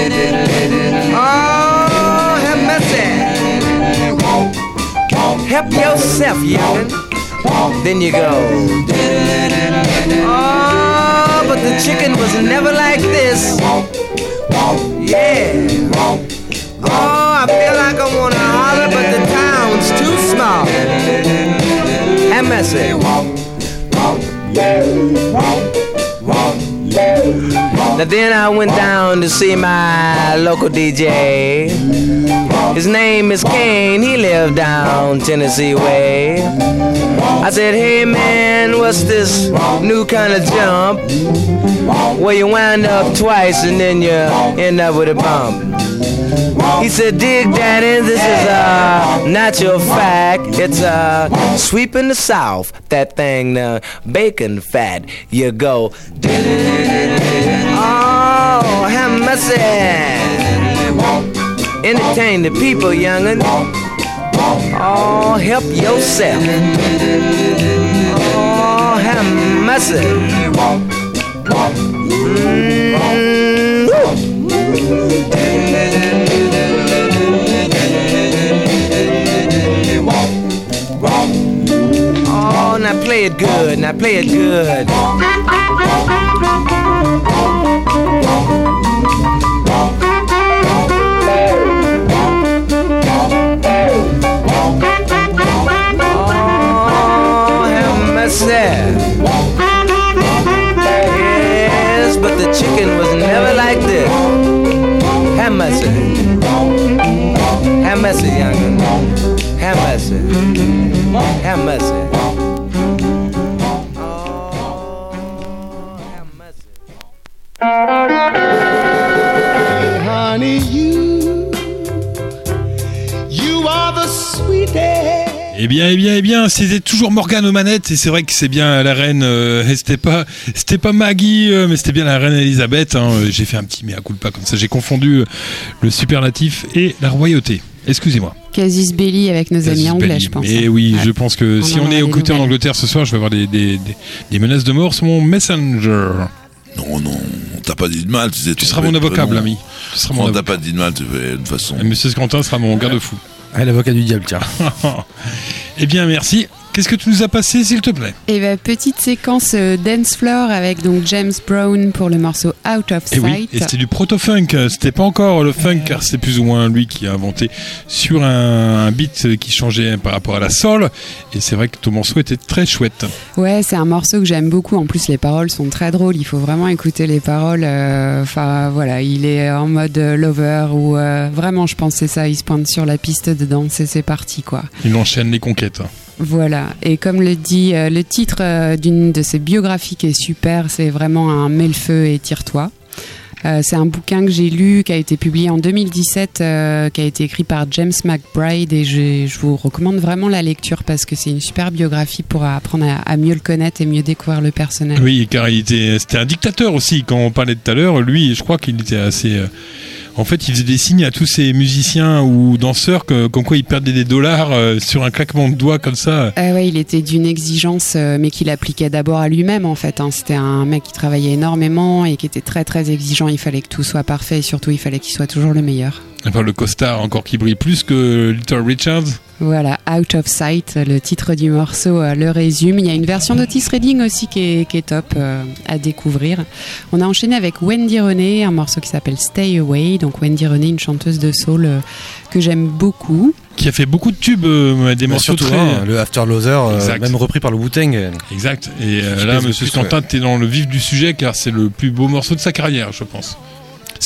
have mercy. Help yourself, youngin'. Then you go. Oh, but the chicken was never like this. Yeah. Oh, I feel like I wanna holler, but the town's too small. Have mercy. Now then I went down to see my local D J. His name is Kane, he lived down Tennessee way. I said, hey man, what's this new kind of jump? Where you wind up twice and then you end up with a bump. He said, dig daddy, this is a natural fact. It's a sweep in the south, that thing, the bacon fat. You go, oh, have mercy. Entertain the people, young'un. Oh, help yourself. Oh, have mercy. Mm-hmm. Oh, now play it good, now play it good. Oh, have mercy. Yes, but the chicken was never like this. Have mercy. Have mercy, young'un. Have mercy. Have mercy. Honey, you, you are the sweetest. Eh bien, eh bien, eh bien, c'était toujours Morgane aux manettes, et c'est vrai que c'est bien la reine, euh, et c'était pas, c'était pas Maggie, euh, mais c'était bien la reine Elisabeth, hein. J'ai fait un petit mea culpa comme ça, j'ai confondu le superlatif et la royauté. Excusez-moi. Casus belli avec nos Casus amis anglais, belli. je pense. Et oui, Ouais. je pense que On si en on est aura au des côté en nouvelles. Angleterre ce soir, je vais avoir des, des, des, des menaces de mort sur mon Messenger. Non, non, t'as pas dit de mal. Tu, sais, Tu seras mon avocat, l'ami. Tu seras mon Non, t'as avocat. pas dit de mal, tu fais de toute façon. Et Monsieur Scantin sera mon garde-fou. Ah, l'avocat du diable, tiens. Eh bien, merci. Qu'est-ce que tu nous as passé, s'il te plaît? Et bah, petite séquence euh, dance floor avec donc James Brown pour le morceau Out of Et Sight. oui, et c'était du proto-funk, c'était pas encore le funk car c'est plus ou moins lui qui a inventé sur un, un beat qui changeait par rapport à la soul, et c'est vrai que ton morceau était très chouette. Ouais, c'est un morceau que j'aime beaucoup. En plus, les paroles sont très drôles. Il faut vraiment écouter les paroles. Enfin, euh, voilà, il est en mode euh, lover ou euh, vraiment, je pense que c'est ça. Il se pointe sur la piste de danse et c'est parti, quoi. Il enchaîne les conquêtes. Voilà. Et comme le dit euh, le titre euh, d'une de ses biographies qui est super, c'est vraiment un mets le feu et tire-toi. Euh, c'est un bouquin que j'ai lu, qui a été publié en deux mille dix-sept, euh, qui a été écrit par James McBride, et je, je vous recommande vraiment la lecture parce que c'est une super biographie pour apprendre à, à mieux le connaître et mieux découvrir le personnage. Oui, car il était, c'était un dictateur aussi. Quand on parlait tout à l'heure, lui, je crois qu'il était assez. Euh, en fait, il faisait des signes à tous ces musiciens ou danseurs que, comme quoi ils perdaient des dollars euh, sur un claquement de doigts comme ça. Euh, ouais, il était d'une exigence, euh, mais qu'il appliquait d'abord à lui-même en fait. Hein. C'était un mec qui travaillait énormément et qui était très très exigeant. Il fallait que tout soit parfait et surtout il fallait qu'il soit toujours le meilleur. Enfin, le costard encore qui brille plus que Little Richard. Voilà, Out of Sight, le titre du morceau euh, le résume. Il y a une version d'Otis Redding aussi qui est, qui est top euh, à découvrir. On a enchaîné avec Wendy Renée, un morceau qui s'appelle Stay Away. Donc Wendy Renée, une chanteuse de soul euh, que j'aime beaucoup. Qui a fait beaucoup de tubes, euh, des Mais morceaux surtout, très... hein, le After Loser, euh, Exact. même repris par le Wu-Tang. Exact. Et euh, Je là, pèse le Monsieur plus, Stantin, ouais. t'es dans le vif du sujet car c'est le plus beau morceau de sa carrière, je pense.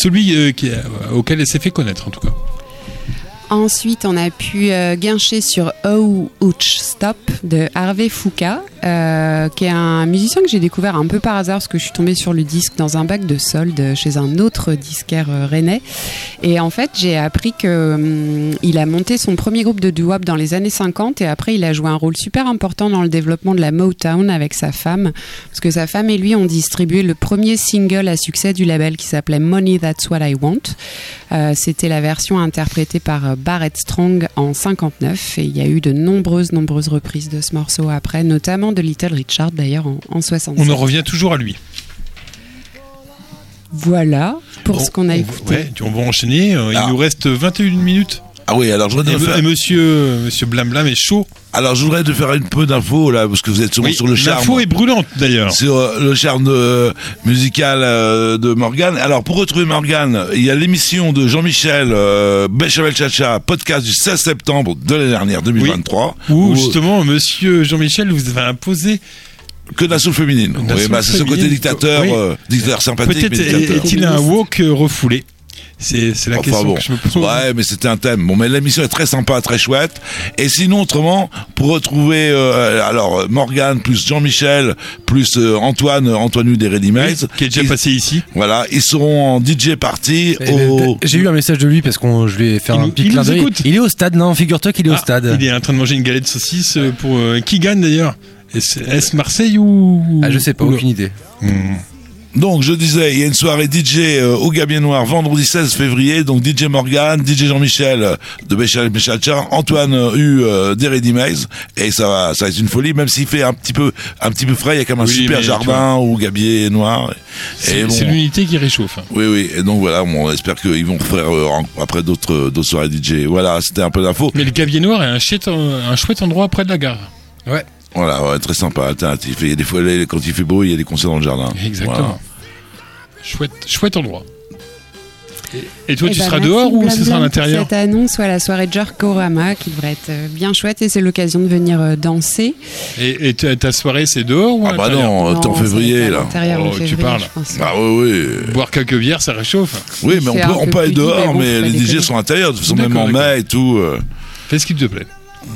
celui euh, qui, euh, auquel elle s'est fait connaître en tout cas. Ensuite, on a pu euh, guincher sur Oh Ouch Stop de Harvey Fouca, euh, qui est un musicien que j'ai découvert un peu par hasard parce que je suis tombée sur le disque dans un bac de solde chez un autre disquaire euh, rennais. Et en fait, j'ai appris que hum, il a monté son premier groupe de doo-wop dans les années cinquante et après, il a joué un rôle super important dans le développement de la Motown avec sa femme, parce que sa femme et lui ont distribué le premier single à succès du label qui s'appelait Money That's What I Want. Euh, c'était la version interprétée par euh, Barrett Strong en cinquante-neuf et il y a eu de nombreuses, nombreuses reprises de ce morceau après, notamment de Little Richard d'ailleurs en, en soixante-sept. On en revient toujours à lui. Voilà pour Bon, ce qu'on a on, écouté. ouais, on va enchaîner, euh, Ah. il nous reste vingt et une minutes. Ah oui, alors je voudrais Et, te faire... et monsieur, monsieur Blam Blam est chaud. Alors je voudrais te faire un peu d'infos là, parce que vous êtes souvent Oui, sur le charme. l'info est brûlante d'ailleurs. Sur euh, le charme de, musical euh, de Morgane. Alors pour retrouver Morgane, il y a l'émission de Jean-Michel euh, Béchavel Chacha, podcast du seize septembre de l'année dernière, deux mille vingt-trois. Où justement, monsieur Jean-Michel vous avait imposé que de la soul féminine. De la Oui, soul bah, c'est ce côté féminine. dictateur, Oui. euh, dictateur sympathique. Peut-être mais dictateur. est-il un woke euh, refoulé. C'est, c'est la Enfin question bon, que je me pose. ouais, mais c'était un thème. Bon, mais l'émission est très sympa, très chouette. Et sinon, autrement, pour retrouver, euh, alors Morgane plus Jean-Michel plus euh, Antoine, Antoine Hu des Ready Made, Oui, qui est déjà ils, passé ici. Voilà, ils seront en D J party au. J'ai eu un message de lui parce qu'on je lui ai fait Il un nous- petit il clin nous d'œil. écoute. Il est au stade, non Figure-toi qu'il est au Ah, stade. il est en train de manger une galette de saucisse euh, pour euh, qui gagne d'ailleurs. Est-ce, est-ce Marseille ou Ah, je sais pas, ou- aucune idée. Hmm. Donc, je disais, il y a une soirée D J euh, au Gabier Noir, vendredi seize février. Donc, D J Morgane, D J Jean-Michel euh, de Béchal Béchalcha, Antoine euh, Hu euh, des Ready Maze. Et ça va, ça va être une folie, même s'il fait un petit peu, un petit peu frais. Il y a quand même un Oui, super mais jardin au Gabier Noir. C'est, Et bon, c'est l'unité qui réchauffe. hein. oui, oui. Et donc, voilà, bon, on espère qu'ils vont refaire euh, en- après d'autres, d'autres soirées D J. Voilà, c'était un peu d'infos. Mais le Gabier Noir est un chouette, un chouette endroit près de la gare. Ouais. Voilà, ouais, très sympa, alternatif. Et il y a des fois, les- quand il fait beau, il y a des concerts dans le jardin. Exactement. Voilà. Chouette, chouette endroit. Et, et toi, Eh tu ben, seras merci, dehors ou Blam ce sera à Blam, l'intérieur? pour Cette annonce, ouais, la soirée Jerkorama qui devrait être euh, bien chouette et c'est l'occasion de venir euh, danser. Et, et ta, ta soirée, c'est dehors ou à Ah bah l'intérieur? non, t'es en Non, ça va février, être à là. l'intérieur en Oh, tu février, parles. je pense. Ah oui, oui. Boire quelques bières, ça réchauffe. Oui, mais on fait peut, un on peu peut aller plus doux, dehors, mais bon, mais faut pas les D J déconner. sont à l'intérieur, de toute façon, D'accord, même en d'accord. mai et tout. euh. Fais ce qu'il te plaît.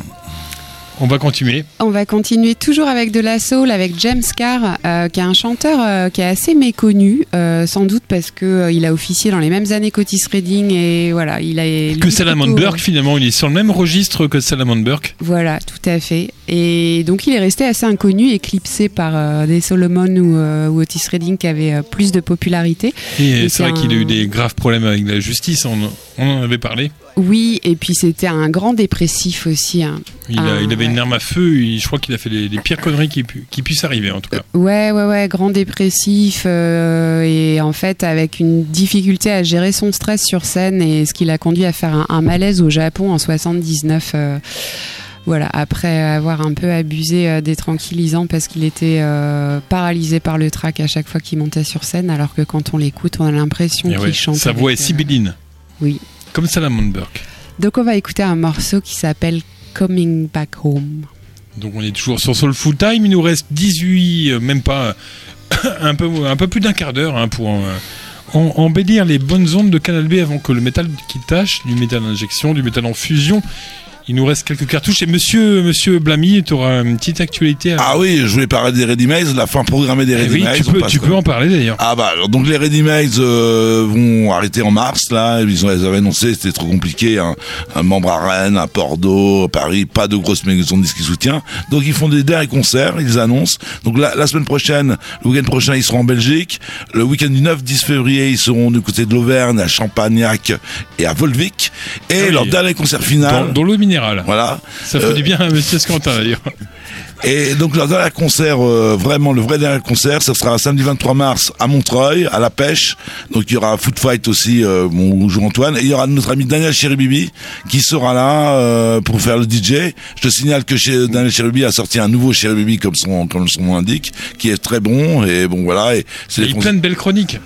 On va continuer. On va continuer toujours avec de la soul, avec James Carr, euh, qui est un chanteur euh, qui est assez méconnu, euh, sans doute parce que euh, il a officié dans les mêmes années qu'Otis Redding et voilà, il a Que Salomon Burke, finalement, il est sur le même registre que Salomon Burke. Voilà, tout à fait. Et donc il est resté assez inconnu, éclipsé par euh, des Solomon ou, euh, ou Otis Redding qui avaient euh, plus de popularité. Et, Et c'est vrai c'est qu'il a un- eu des graves problèmes avec la justice, on, on en avait parlé. Oui, et puis c'était un grand dépressif aussi. hein. Il, a- Ah, il avait ouais. une arme à feu, il- je crois qu'il a fait les, les pires conneries qui, pu- qui puissent arriver en tout cas. Ouais, ouais, ouais, grand dépressif euh, et en fait avec une difficulté à gérer son stress sur scène et ce qui l'a conduit à faire un, un malaise au Japon en soixante-dix-neuf. euh, voilà, après avoir un peu abusé euh, des tranquillisants parce qu'il était euh, paralysé par le trac à chaque fois qu'il montait sur scène, alors que quand on l'écoute, on a l'impression Et qu'il ouais, chante. sa avec, voix est euh, sibylline, Oui. comme Salomon Burke. Donc on va écouter un morceau qui s'appelle Coming Back Home. Donc on est toujours sur Soul Full Time, il nous reste dix-huit, euh, même pas, euh, un, peu, un peu plus d'un quart d'heure hein, pour euh, en- embellir les bonnes ondes de Canal B avant que le métal qui tâche, du métal d'injection, du métal en fusion. Il nous reste quelques cartouches et monsieur, monsieur Blamy, tu auras une petite actualité. À... Ah oui, je voulais parler des Ready Maze, la fin programmée des Eh Ready oui, Maze. tu on peux, passe tu comme- peux en parler d'ailleurs. Ah bah alors, donc les Ready Maze euh, vont arrêter en mars là, ils, ont, ils avaient annoncé c'était trop compliqué, hein. Un membre à Rennes, à Bordeaux, à Paris, pas de grosses maisons de disques qui soutient. Donc ils font des derniers concerts, ils annoncent. Donc la, la semaine prochaine, le week-end prochain, ils seront en Belgique. Le week-end du neuf dix février, ils seront du côté de l'Auvergne, à Champagnac et à Volvic. Et Ah oui. leur dernier concert final. Dans, dans l'eau minérale. Voilà. Ça fait Euh, du bien à monsieur Scantin d'ailleurs. Et donc leur dernier concert, euh, vraiment le vrai dernier concert, ça sera samedi vingt-trois mars à Montreuil, à La Pêche. Donc il y aura Foot Fight aussi, euh, bon, où joue Antoine. Et il y aura notre ami Daniel Cheribibi qui sera là euh, pour faire le D J. Je te signale que chez Daniel Cheribibi a sorti un nouveau Cheribibi comme son comme son nom l'indique, qui est très bon. Et bon voilà. Et c'est Il les y a Français- plein de belles chroniques.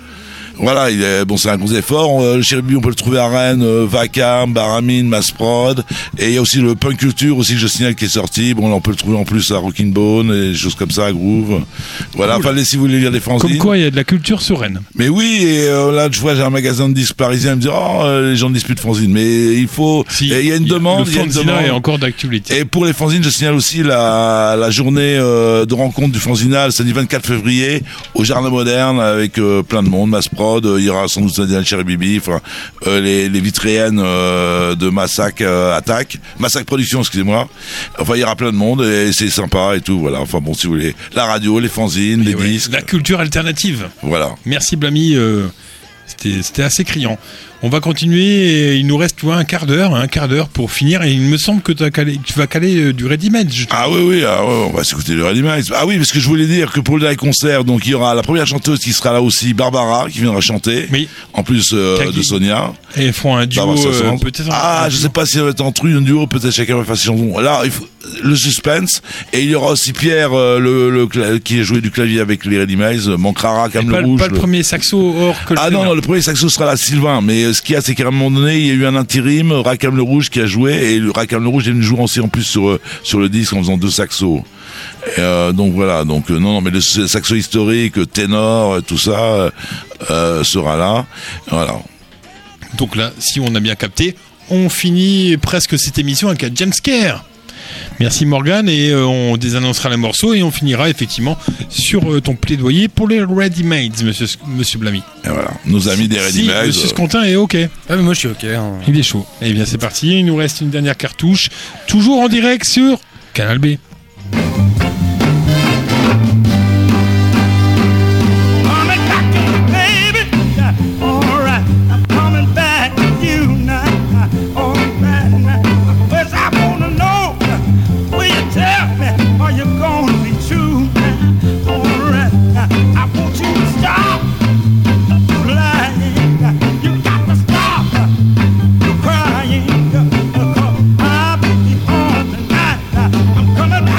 Voilà, il est, bon, c'est un gros effort. Euh, le Cherubim, on peut le trouver à Rennes, euh, Vacam, Baramine, Massprod. Et il y a aussi le Punk Culture aussi que je signale qui est sorti. Bon, là, on peut le trouver en plus à Rockin' Bone et des choses comme ça, à Groove. Voilà, Cool. enfin, si vous voulez lire des fanzines. Comme quoi, il y a de la culture sur Rennes. Mais oui, et euh, là, je vois, j'ai un magasin de disques parisien, il me dit, oh, euh, les gens disputent fanzines. Mais il faut, Si, et il y a une demande, Le il y a une fanzina demande. est encore d'actualité. Et pour les fanzines, je signale aussi la, la journée euh, de rencontre du fanzinal, samedi vingt-quatre février, au Jardin Moderne, avec euh, plein de monde, Massprod, euh, il y aura sans doute Daniel Cherry-Bibi, enfin, euh, les, les vitréennes euh, de Massac euh, Attaque, Massac Production, excusez-moi. Enfin, il y aura plein de monde et c'est sympa et tout, voilà. Enfin bon, si vous voulez, la radio, les fanzines, les Et ouais, disques, La culture alternative. voilà. Merci Blamy, euh, c'était c'était assez criant. On va continuer et il nous reste tu vois, un quart d'heure, un quart d'heure pour finir et il me semble que t'as calé, tu vas caler euh, du ready-made. je- Ah oui, oui, ah, ouais, on va s'écouter le Ready Mix. Ah oui, parce que je voulais dire que pour le dernier concert, donc il y aura la première chanteuse qui sera là aussi, Barbara, qui viendra chanter. Oui. En plus euh, Kaki. de Sonia. Et ils feront un duo, Barbara euh, Sassand. peut-être. un- Ah, un je duo. sais pas si ça va être en truc, un duo, peut-être chacun va faire ses chansons. Là, il faut le suspense. Et il y aura aussi Pierre, euh, le, le cla- qui a joué du clavier avec les Ready Mix, euh, Mankrara, Et Cam pas, le Rouge. pas le le- premier saxo hors que le Ah non, ténor. non, le premier saxo sera là, Sylvain. Mais euh, ce qu'il y a, c'est qu'à un moment donné, il y a eu un intérim, Rakam le Rouge qui a joué, et le Rakam le Rouge est venu jouer aussi en plus sur, euh, sur le disque en faisant deux saxos. Et, euh, donc voilà, donc euh, non, non, mais le saxo historique, ténor, euh, tout ça euh, euh, sera là. Voilà. Donc là, si on a bien capté, on finit presque cette émission avec un James Care. Merci Morgane et euh, on désannoncera les morceaux et on finira effectivement sur euh, ton plaidoyer pour les ready-mades, monsieur, monsieur Blamy. Et voilà, nos amis des Ready Si, Mix. monsieur Scontin est ok. Ah, mais moi je suis ok. hein. Il est chaud. Eh bien c'est parti, il nous reste une dernière cartouche, toujours en direct sur Canal B. Coming back to you, baby. All right, I'm coming back to you now. All right, now. First I wanna know, will you tell me, are you gonna be true now? All right, now. I want you to stop lying. You got to stop crying. Cause I'll be home tonight. I'm coming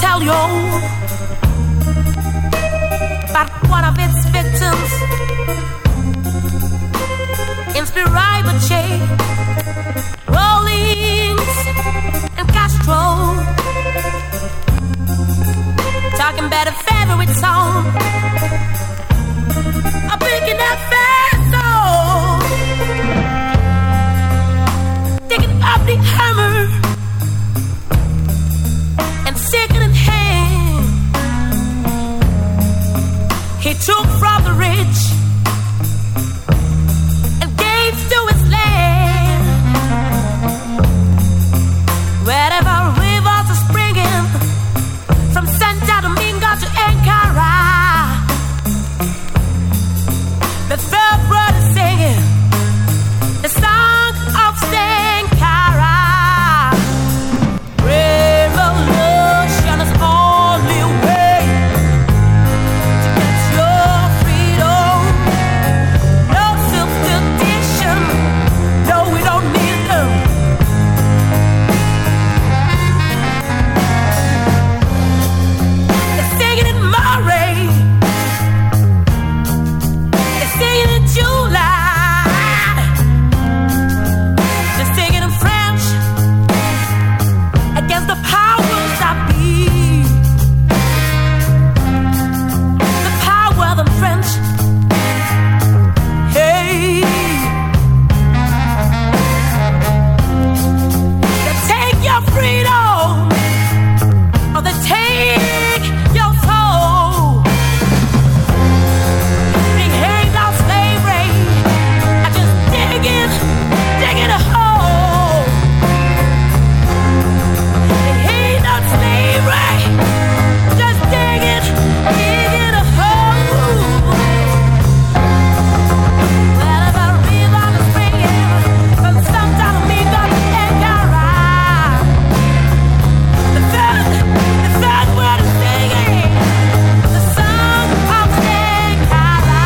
tell you about one of its victims, Inspirator Che, Rawlings, and Castro, talking about a favorite song, I'm picking that fast song, taking up the hammer and second in hand, he took from the rich and gave to his land. Wherever rivers are springing from Santo Domingo to Ankara, the third word is singing the song of Sankara. Revolution is only way to get your freedom. No substitution, no, we don't need them. They're singing in Murray, they're singing in July, they're singing in French against the powers that be. The power of the French. Hey, they take your freedom or they take your soul. Being hanged on slavery, I just digging, digging a hole. They hate on slavery, just digging, digging a hole. Wherever a river is springing from Santo Domingo to Ankara, the third, the third word is singing the song of Sankara.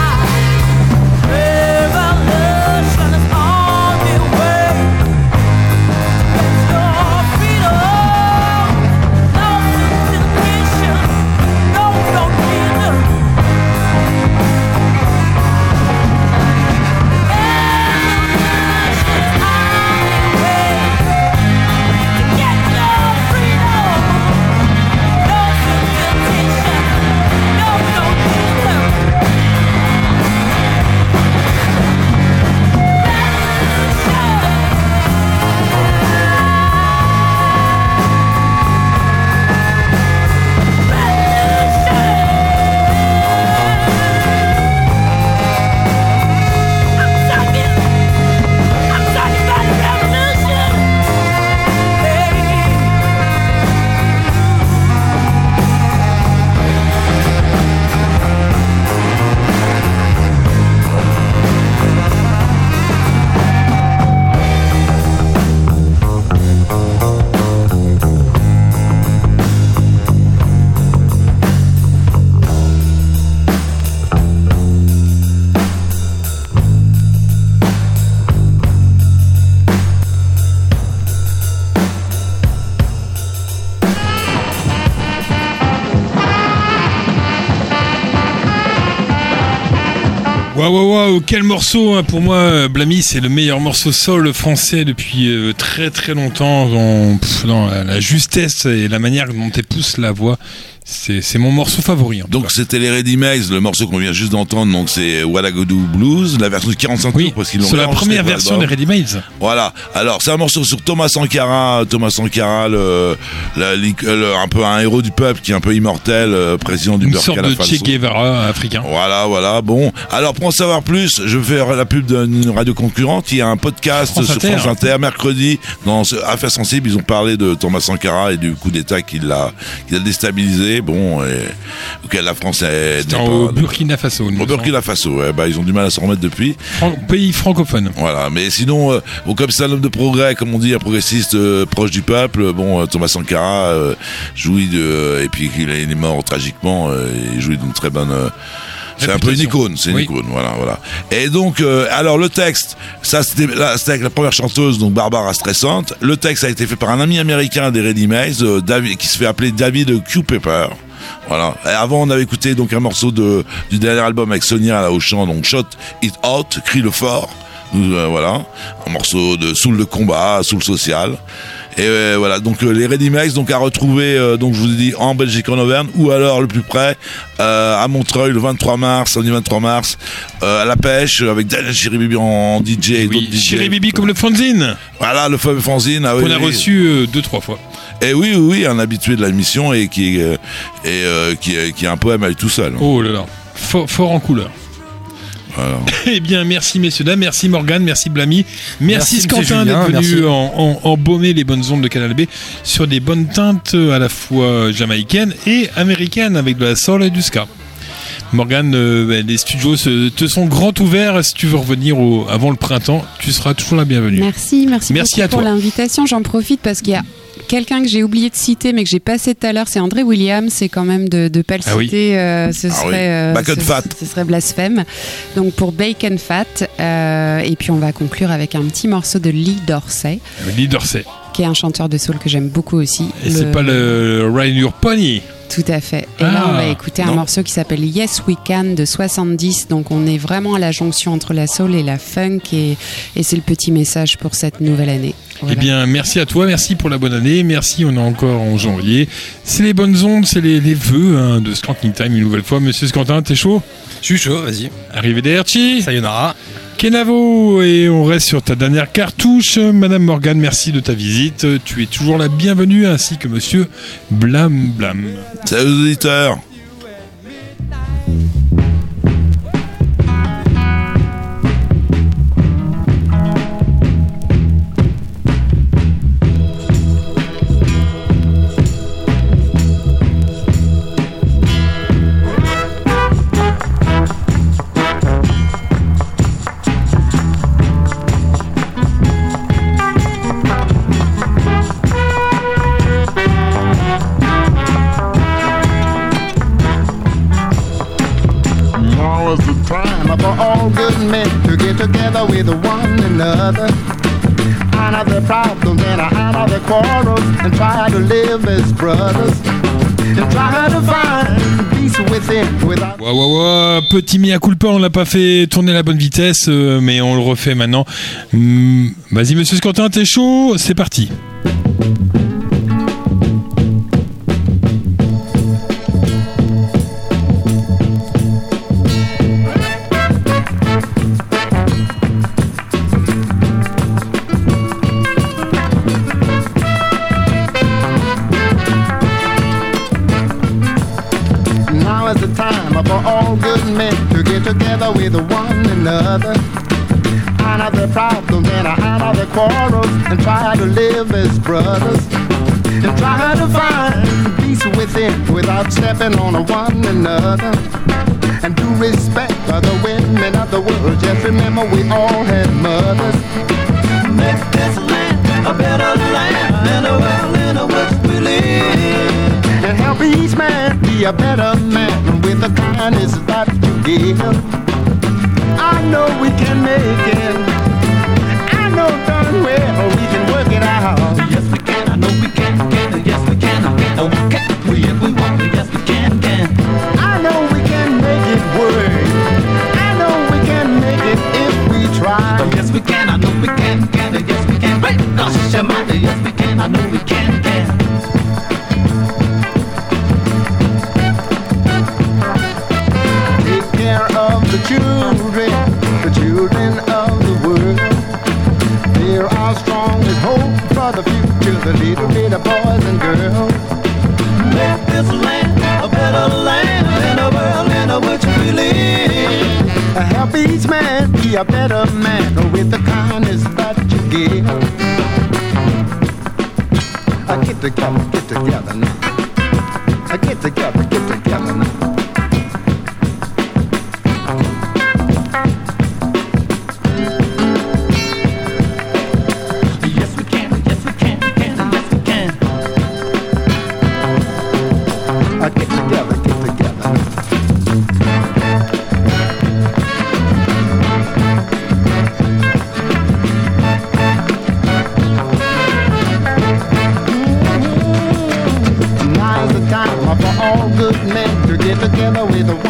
Revolution is on the way to get your freedom. No substitution, no, we don't need them. Waouh, waouh, waouh, quel morceau hein. Pour moi, Blamy, c'est le meilleur morceau soul français depuis euh, très très longtemps. Dans, pff, dans la, la justesse et la manière dont elle pousse la voix. C'est, c'est mon morceau favori. Donc c'était les Ready Maze, le morceau qu'on vient juste d'entendre, donc c'est What I Go Do Blues, la version de quarante-cinq oui, tours parce qu'ils l'ont c'est la première version des Ready Maze. Voilà. Alors c'est un morceau sur Thomas Sankara, Thomas Sankara, le, la, le, un peu un héros du peuple qui est un peu immortel, euh, président du Une Burkina sorte de Faso. Che Guevara africain. Voilà, voilà. Bon, alors pour en savoir plus, je vais faire la pub d'une radio concurrente. Il y a un podcast France sur Inter. France Inter mercredi dans Affaires Sensibles. Ils ont parlé de Thomas Sankara et du coup d'État qui l'a, qui l'a déstabilisé. Bon. Et, auquel la France est C'était au pas, Burkina Faso. Au Burkina Faso, ouais, bah, ils ont du mal à s'en remettre depuis. Fran- pays francophone. Voilà, mais sinon, euh, bon, comme c'est un homme de progrès, comme on dit, un progressiste euh, proche du peuple, bon, euh, Thomas Sankara euh, jouit de, et puis il est mort tragiquement, euh, il jouit d'une très bonne. Euh, C'est un peu une icône, c'est une Oui. icône, voilà, voilà. Et donc, euh, alors le texte, ça c'était, là, c'était avec la première chanteuse, donc Barbara Streisand. Le texte a été fait par un ami américain des Ready Mays, euh, David, qui se fait appeler David Q. Pepper. Voilà. Et avant, on avait écouté donc un morceau de du dernier album avec Sonia là au chant, donc Shot It Out, crie le fort. Euh, voilà, un morceau de soul de combat, soul social. Et euh, voilà, donc euh, les Ready Mays donc à retrouver euh, donc je vous ai dit en Belgique en Auvergne ou alors le plus près euh, à Montreuil le vingt-trois mars, samedi vingt-trois mars euh, à la pêche avec Daniel Chiribibi en D J et Oui, d'autres D J. Chiribibi comme le fanzine. Voilà, le fameux fanzine. Ah, oui, qu'on a oui. reçu euh, deux trois fois. Et oui, oui, oui, un habitué de la mission et qui euh, et euh, qui, euh, qui a un poème à lui tout seul. Oh là là, fort, fort en couleur. Voilà. Eh bien, merci messieurs dames, merci Morgane, merci Blamy, merci, Merci, monsieur Scantin Julien, d'être venu merci. en, en, embaumer les bonnes ondes de Canal B sur des bonnes teintes à la fois jamaïcaines et américaines avec de la soul et du ska. Morgane, euh, ben, les studios se- te sont grands ouverts. Si tu veux revenir au, avant le printemps, tu seras toujours la bienvenue. Merci, merci, Merci beaucoup à pour toi. l'invitation. J'en profite parce qu'il y a quelqu'un que j'ai oublié de citer, mais que j'ai passé tout à l'heure, c'est André Williams. C'est quand même de ne pas le Ah oui. citer, euh, ce Ah serait, oui. euh, Bacon ce, Fat. ce serait blasphème. Donc pour Bacon Fat, euh, et puis on va conclure avec un petit morceau de Lee Dorsey, Lee Dorsey. qui est un chanteur de soul que j'aime beaucoup aussi. Et Le- c'est pas le Ride Your Pony. Tout à fait. Et Ah, là, on va écouter un non. morceau qui s'appelle Yes We Can de soixante-dix. Donc, on est vraiment à la jonction entre la soul et la funk. Et, et c'est le petit message pour cette nouvelle année. Voilà. Eh bien, merci à toi, merci pour la bonne année, merci, on est encore en janvier. C'est les bonnes ondes, c'est les, les vœux hein, de Skanking Time une nouvelle fois. Monsieur Scantin, t'es chaud? Je suis chaud, vas-y. Arrivederci. Sayonara. Kenavo, et on reste sur ta dernière cartouche. Madame Morgane, merci de ta visite. Tu es toujours la bienvenue, ainsi que Monsieur Blam Blam. Salut aux auditeurs. Now is the time for all good men to get together with one another. Another problems and another quarrels and try to live as brothers. And try to find peace within without. Ouah, ouah, ouah, petit mea culpa, on l'a pas fait tourner à la bonne vitesse, euh, mais on le refait maintenant. Hmm, vas-y, Monsieur Scantin, t'es chaud? C'est parti. Now is the time for all good men to get together with one another. Another problems and another quarrels and try to live as brothers. And try to find peace within without stepping on one another. And to respect other women of the world. Just remember we all had mothers. Make this land a better land and a world in which we live. And help each man be a better man with the kindness that you give. I know we can make it. I know darn well we can work it out. Yes, we can. I know we can. can. Yes, we can. I know we can. We if we want to. Yes, we can. Can. I know we can make it work. I know we can make it if we try. Oh, yes, we can. I know we can. Can. Yes, we can. Wait, no, Shemaya. Yes, we can. I know we can. Can. Take care of the children, the children of the world. They're our strongest hope for the future, the little bit of boys and girls. Make this land a better land and a world in which we live. Help each man be a better man with the kindness that you give. Uh, Get together, get together now. Uh, Get together, get together now. Yes, we can. Yes, we can. Can. Yes, we can. Uh, Get together, get together. together with